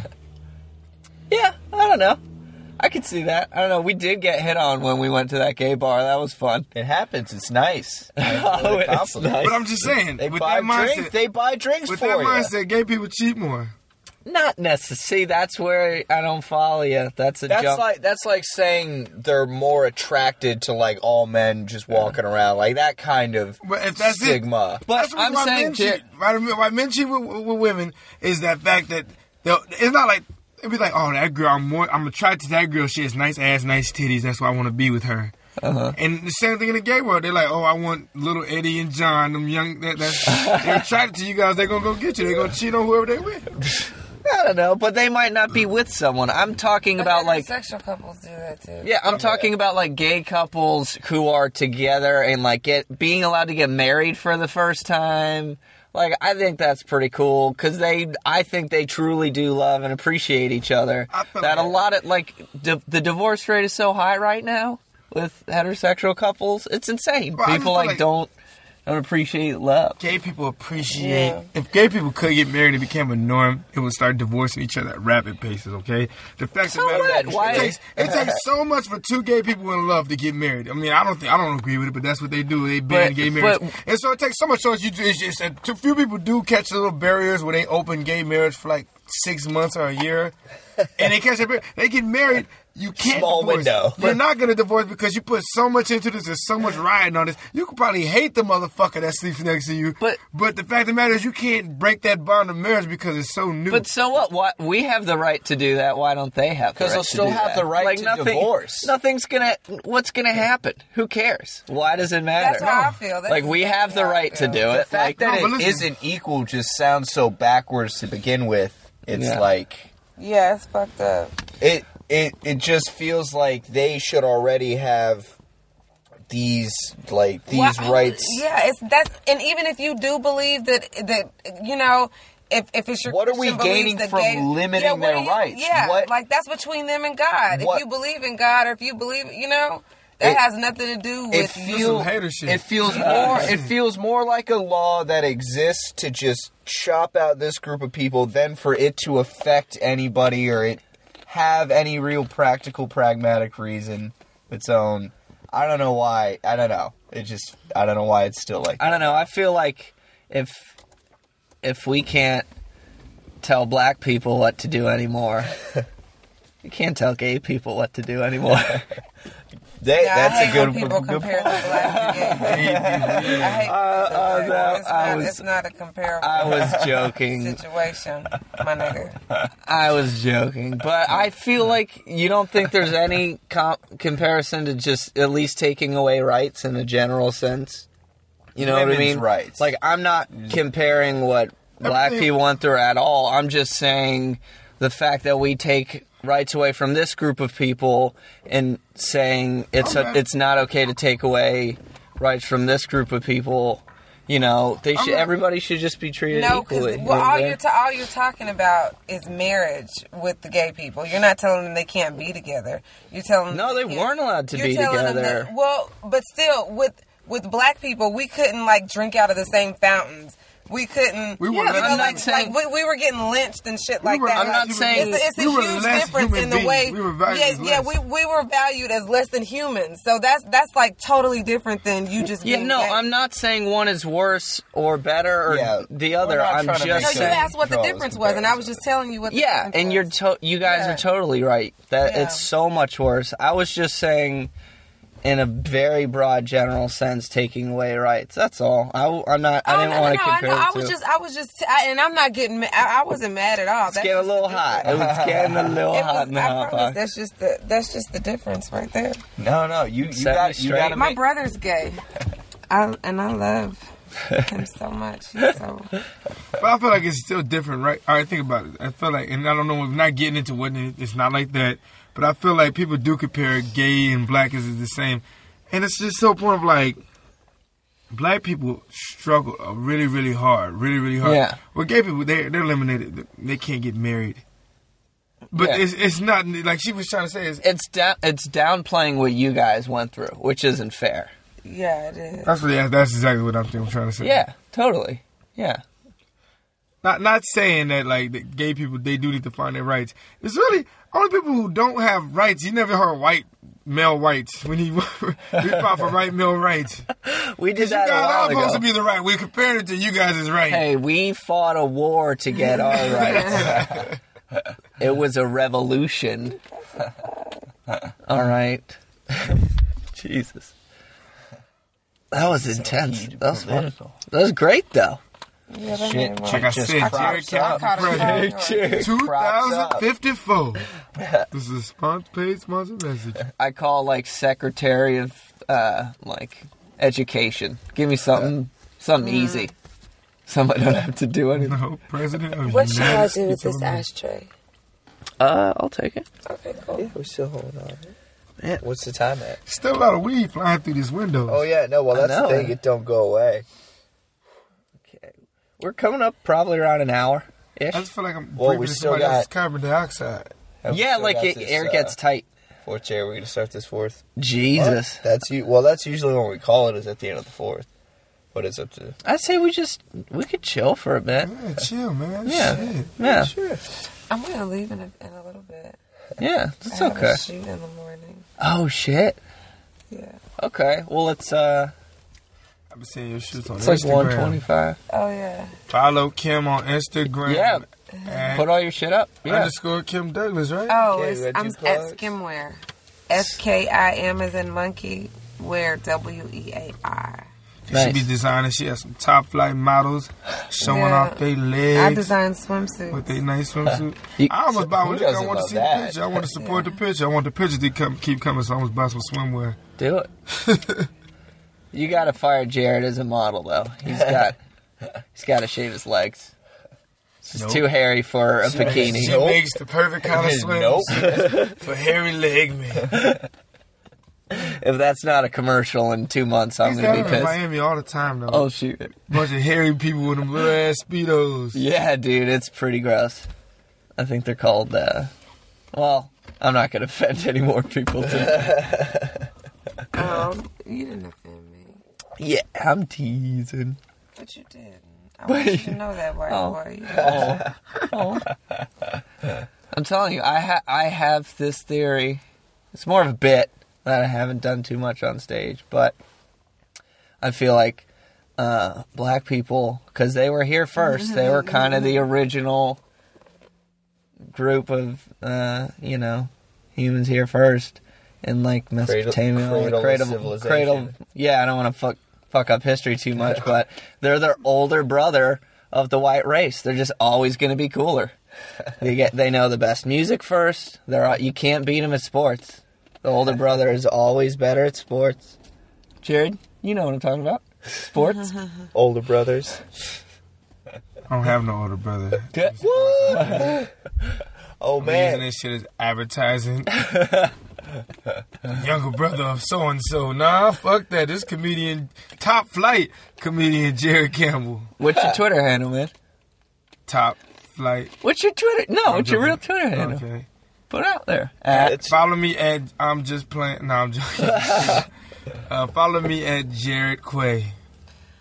Speaker 5: Yeah, I don't know. I could see that. I don't know. We did get hit on when we went to that gay bar. That was fun.
Speaker 6: It happens. It's nice.
Speaker 5: Oh, it's nice.
Speaker 2: But I'm just saying,
Speaker 6: They
Speaker 2: with
Speaker 6: buy
Speaker 2: that mindset,
Speaker 6: drinks. They buy drinks
Speaker 2: with
Speaker 6: for
Speaker 2: that
Speaker 6: you.
Speaker 2: mindset, gay people cheat more.
Speaker 5: Not necessarily. That's where I don't follow you. That's a jump.
Speaker 6: That's like saying they're more attracted to like all men just walking around, like that kind of
Speaker 2: But if that's
Speaker 6: stigma.
Speaker 5: But
Speaker 2: That's
Speaker 5: I'm
Speaker 2: why
Speaker 5: saying,
Speaker 2: men cheat. Why men cheat with women is that fact that it's not like it'd be like, oh, that girl, I'm attracted to that girl. She has nice ass, nice titties. That's why I want to be with her.
Speaker 5: Uh-huh.
Speaker 2: And the same thing in the gay world. They're like, oh, I want little Eddie and John, them young. They're attracted to you guys. They're gonna go get you. They're gonna cheat on whoever they with.
Speaker 5: I don't know, but they might not be with someone. I'm talking about like.
Speaker 7: Sexual couples do that too.
Speaker 5: Yeah, I'm talking about like gay couples who are together and like being allowed to get married for the first time. Like, I think that's pretty cool because I think they truly do love and appreciate each other. That a lot of like the divorce rate is so high right now with heterosexual couples. It's insane.
Speaker 2: Well, I
Speaker 5: People
Speaker 2: just
Speaker 5: like
Speaker 2: feel
Speaker 5: don't appreciate love.
Speaker 2: Gay people appreciate. If gay people could get married and it became a norm, it would start divorcing each other at rapid paces. Okay, the fact of the matter is, it takes so much for two gay people in love to get married. I mean, I don't agree with it, but that's what they do. They ban gay marriage, and so it takes so much. So too few people do catch the little barriers where they open gay marriage for like 6 months or a year, and they catch it. They get married. You can't
Speaker 6: Small
Speaker 2: divorce.
Speaker 6: window.
Speaker 2: You're not going to divorce because you put so much into this. There's so much riding on this. You could probably hate the motherfucker that sleeps next to you. But the fact of the matter is you can't break that bond of marriage because it's so new.
Speaker 5: But so what? What we have the right to do that. Why don't they have?
Speaker 6: Because they'll still have the right to divorce.
Speaker 5: What's gonna happen? Who cares? Why does it matter?
Speaker 7: That's how I feel.
Speaker 5: Like we have the right to do it.
Speaker 6: The fact that it isn't equal just sounds so backwards to begin with. It's like
Speaker 7: it's fucked up.
Speaker 6: It just feels like they should already have these rights.
Speaker 7: Yeah, and even if you do believe that you know, if it's your
Speaker 6: what are we gaining from limiting their rights?
Speaker 7: Yeah, like that's between them and God. If you believe in God or if you believe, you know, that has nothing to do with
Speaker 6: It feels more like a law that exists to just chop out this group of people than for it to affect anybody or it have any real practical, pragmatic reason of its own. I don't know why. I don't know. I don't know why it's still like that.
Speaker 5: I don't know. I feel like if we can't tell black people what to do anymore, you can't tell gay people what to do anymore.
Speaker 6: That's a good
Speaker 7: people compare the black to gay. I hate it's not a comparable.
Speaker 5: I was joking.
Speaker 7: Situation, my nigga.
Speaker 5: I was joking, but I feel like you don't think there's any comparison to just at least taking away rights in a general sense. You know what I mean?
Speaker 6: Rights.
Speaker 5: Like I'm not comparing what black people went through at all. I'm just saying the fact that we take rights away from this group of people and saying it's not okay to take away rights from this group of people. You know, everybody should just be treated equally.
Speaker 7: Well, all you're talking about is marriage with the gay people. You're not telling them they can't be together. You're telling them
Speaker 5: they weren't allowed to be together.
Speaker 7: But still, with black people, we couldn't like drink out of the same fountains. we couldn't.
Speaker 2: We were
Speaker 7: we were getting lynched and shit like that.
Speaker 5: I'm not saying
Speaker 7: it's a huge difference in the way.
Speaker 2: We were valued
Speaker 7: we were valued as less than humans. So that's like totally different than you just.
Speaker 5: Yeah, no, I'm not saying one is worse or better or the other. I'm just saying.
Speaker 7: You asked what the difference was, and I was just telling you what. The difference
Speaker 5: and
Speaker 7: was.
Speaker 5: you guys are totally right. That it's so much worse. I was just saying, in a very broad, general sense, taking away rights. That's all. I didn't want to compare it to.
Speaker 7: I was just, and I'm not getting. I wasn't mad at all.
Speaker 5: It's getting a little hot. It was getting a little hot in the hot box.
Speaker 7: That's just the difference right there.
Speaker 6: No, you got
Speaker 7: My brother's gay, and I love him so much.
Speaker 2: But I feel like it's still different, right? All right, think about it. I feel like, and I don't know, we're not getting into what it's not like that. But I feel like people do compare gay and black as the same. And it's just so point of like, black people struggle really, really hard. Really, really hard.
Speaker 5: Yeah.
Speaker 2: Well, gay people, they're eliminated. They can't get married. But it's not, like she was trying to say,
Speaker 5: it's downplaying what you guys went through, which isn't fair.
Speaker 7: Yeah, it is.
Speaker 2: That's exactly what I'm trying to say.
Speaker 5: Yeah, totally. Yeah.
Speaker 2: Not saying that, like, the gay people, they do need to find their rights. It's really only people who don't have rights. You never heard male rights when we fought for male rights.
Speaker 5: We did that a while ago.
Speaker 2: You guys are supposed to be the right. We're comparing it to you guys' right.
Speaker 5: Hey, we fought a war to get our rights. It was a revolution. All right. Jesus. That was intense. That was fun. That was great, though.
Speaker 7: Yeah,
Speaker 6: Shit,
Speaker 2: like I said, Jerry Campbell president. 2054. This is a paid sponsored message.
Speaker 5: I call, like, Secretary of, Education. Give me something easy. Somebody don't have to do anything.
Speaker 2: No, President of
Speaker 7: What should I
Speaker 2: United
Speaker 7: do with
Speaker 2: States
Speaker 7: this ashtray?
Speaker 5: I'll take it.
Speaker 7: Okay, cool.
Speaker 6: Yeah, we're still holding on. Man, what's the time at?
Speaker 2: Still a lot of weed flying through these windows.
Speaker 6: Oh, yeah, no, well, that's the thing. It don't go away.
Speaker 5: Okay. We're coming up probably around an hour-ish.
Speaker 2: I just feel like I'm breathing somebody else's carbon dioxide.
Speaker 5: Yeah, like air gets tight.
Speaker 6: Fourth chair, we're going to start this fourth.
Speaker 5: Jesus.
Speaker 6: What? That's usually when we call it, is at the end of the fourth. But it's up to...
Speaker 5: I'd say we could chill for a bit.
Speaker 2: Yeah, chill, man.
Speaker 5: Yeah.
Speaker 2: Shit.
Speaker 5: Yeah.
Speaker 6: Sure.
Speaker 7: I'm going to leave in a little bit.
Speaker 5: Yeah, that's
Speaker 7: I have
Speaker 5: okay.
Speaker 7: a shoot in the morning.
Speaker 5: Oh, shit.
Speaker 7: Yeah.
Speaker 5: Okay, well, it's,
Speaker 2: I've been seeing your shoots on
Speaker 5: it's
Speaker 2: Instagram.
Speaker 5: like 125.
Speaker 7: Oh, yeah.
Speaker 2: Follow Kim on Instagram.
Speaker 5: Yeah. Put all your shit up. Yeah.
Speaker 2: _ Kim Douglas, right?
Speaker 7: Oh,
Speaker 6: I'm
Speaker 7: at Skimwear. SKIM as in monkey, wear WEAR.
Speaker 2: She should be designing. She has some top flight models showing off their legs.
Speaker 7: I design swimsuits.
Speaker 2: With their nice swimsuit. I almost bought one. I want to see the picture. I want to support the picture. I want the picture to keep coming, so I almost buy some swimwear.
Speaker 5: Do it. You got to fire Jared as a model, though. He's got to shave his legs. It's too hairy for a bikini.
Speaker 2: She makes the perfect kind of swimsuit for hairy leg men.
Speaker 5: If that's not a commercial in 2 months, I'm going to be pissed.
Speaker 2: In Miami all the time, though.
Speaker 5: Oh, shoot.
Speaker 2: Bunch of hairy people with them little ass Speedos.
Speaker 5: Yeah, dude, it's pretty gross. I think they're called, well, I'm not going to offend any more people, too.
Speaker 7: You didn't offend me.
Speaker 5: Yeah, I'm teasing.
Speaker 7: But you didn't. I want you to know that right away.
Speaker 5: I'm telling you, I have this theory. It's more of a bit that I haven't done too much on stage, but I feel like black people, because they were here first, they were kind of the original group of, humans here first in, like, Mesopotamia.
Speaker 6: Cradle.
Speaker 5: Yeah, I don't want to fuck up history too much, but they're the older brother of the white race. They're just always going to be cooler. They know the best music first. You can't beat them at sports. The older brother is always better at sports. Jared, you know what I'm talking about. Sports.
Speaker 6: Older brothers.
Speaker 2: I don't have no older brother.
Speaker 6: What? Oh, man.
Speaker 2: This shit is advertising. Younger brother of so-and-so. Nah, fuck that. This comedian, top flight comedian Jared Campbell.
Speaker 5: What's your Twitter handle, man?
Speaker 2: Top flight.
Speaker 5: What's your Twitter? No, what's your real Twitter handle?
Speaker 2: Okay.
Speaker 5: Put it out there.
Speaker 2: Follow me at I'm just playing. No, I'm joking. Follow me at Jared Quay.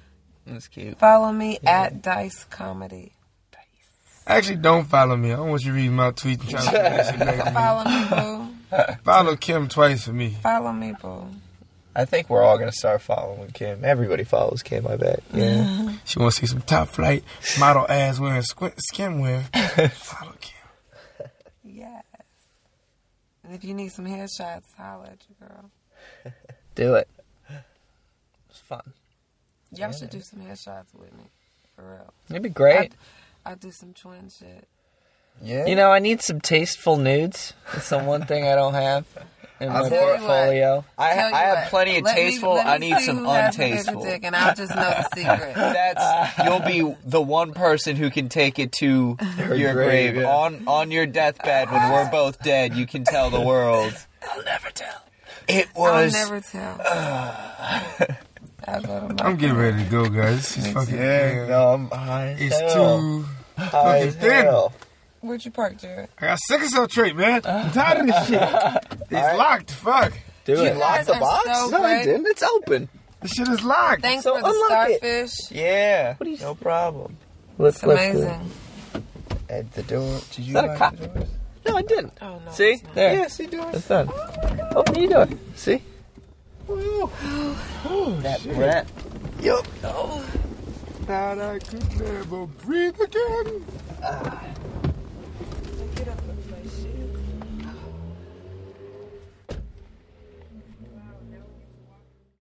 Speaker 5: That's cute.
Speaker 7: Follow me at Dice Comedy.
Speaker 2: Actually, don't follow me. I don't want you reading my tweets and trying to put that shit back to me.
Speaker 7: Follow me, boo.
Speaker 2: Follow Kim twice for me.
Speaker 7: Follow me, boo.
Speaker 6: I think we're all gonna start following Kim. Everybody follows Kim, I bet. Yeah.
Speaker 2: She wants to see some top flight model ass wearing skin wear. Follow Kim.
Speaker 7: Yes. And if you need some headshots, holla at your girl.
Speaker 5: Do it. It's fun.
Speaker 7: Y'all should do some headshots with me. For real.
Speaker 5: It'd be great.
Speaker 7: I'd do some twin shit.
Speaker 6: Yeah.
Speaker 5: You know, I need some tasteful nudes. That's the one thing I don't have in my portfolio.
Speaker 6: I have plenty of tasteful. I need some untasteful.
Speaker 7: Dick and I'll just know the secret.
Speaker 6: You'll be the one person who can take it to your grave.
Speaker 5: Yeah.
Speaker 6: On your deathbed when we're both dead. You can tell the world.
Speaker 5: I'll never tell.
Speaker 6: It was.
Speaker 7: I'll never tell. I'll go to my
Speaker 2: I'm getting ready to go, guys. It's fucking
Speaker 6: No, I'm high as
Speaker 2: It's
Speaker 6: hell.
Speaker 2: too
Speaker 6: High
Speaker 2: fucking
Speaker 6: as
Speaker 2: thin.
Speaker 6: hell.
Speaker 7: Where'd you park, Jared?
Speaker 2: I got sickle cell trait, man. I'm tired of this shit. It's locked. Fuck.
Speaker 5: Do
Speaker 7: You
Speaker 5: it.
Speaker 7: guys are so
Speaker 6: No, I
Speaker 7: great.
Speaker 6: didn't. It's open.
Speaker 2: This shit is locked.
Speaker 7: Thanks
Speaker 6: So
Speaker 7: for the
Speaker 6: unlock it.
Speaker 7: starfish.
Speaker 6: Yeah. No problem.
Speaker 7: It's amazing.
Speaker 6: At the door. Did you
Speaker 5: that a
Speaker 6: lock
Speaker 5: cop?
Speaker 6: the doors?
Speaker 5: No, I didn't.
Speaker 7: Oh, no.
Speaker 5: See?
Speaker 7: it's not.
Speaker 5: There.
Speaker 6: Yeah, see doors.
Speaker 5: It's done. Open your door. See?
Speaker 6: That rat. Yup.
Speaker 2: Thought I could never breathe again.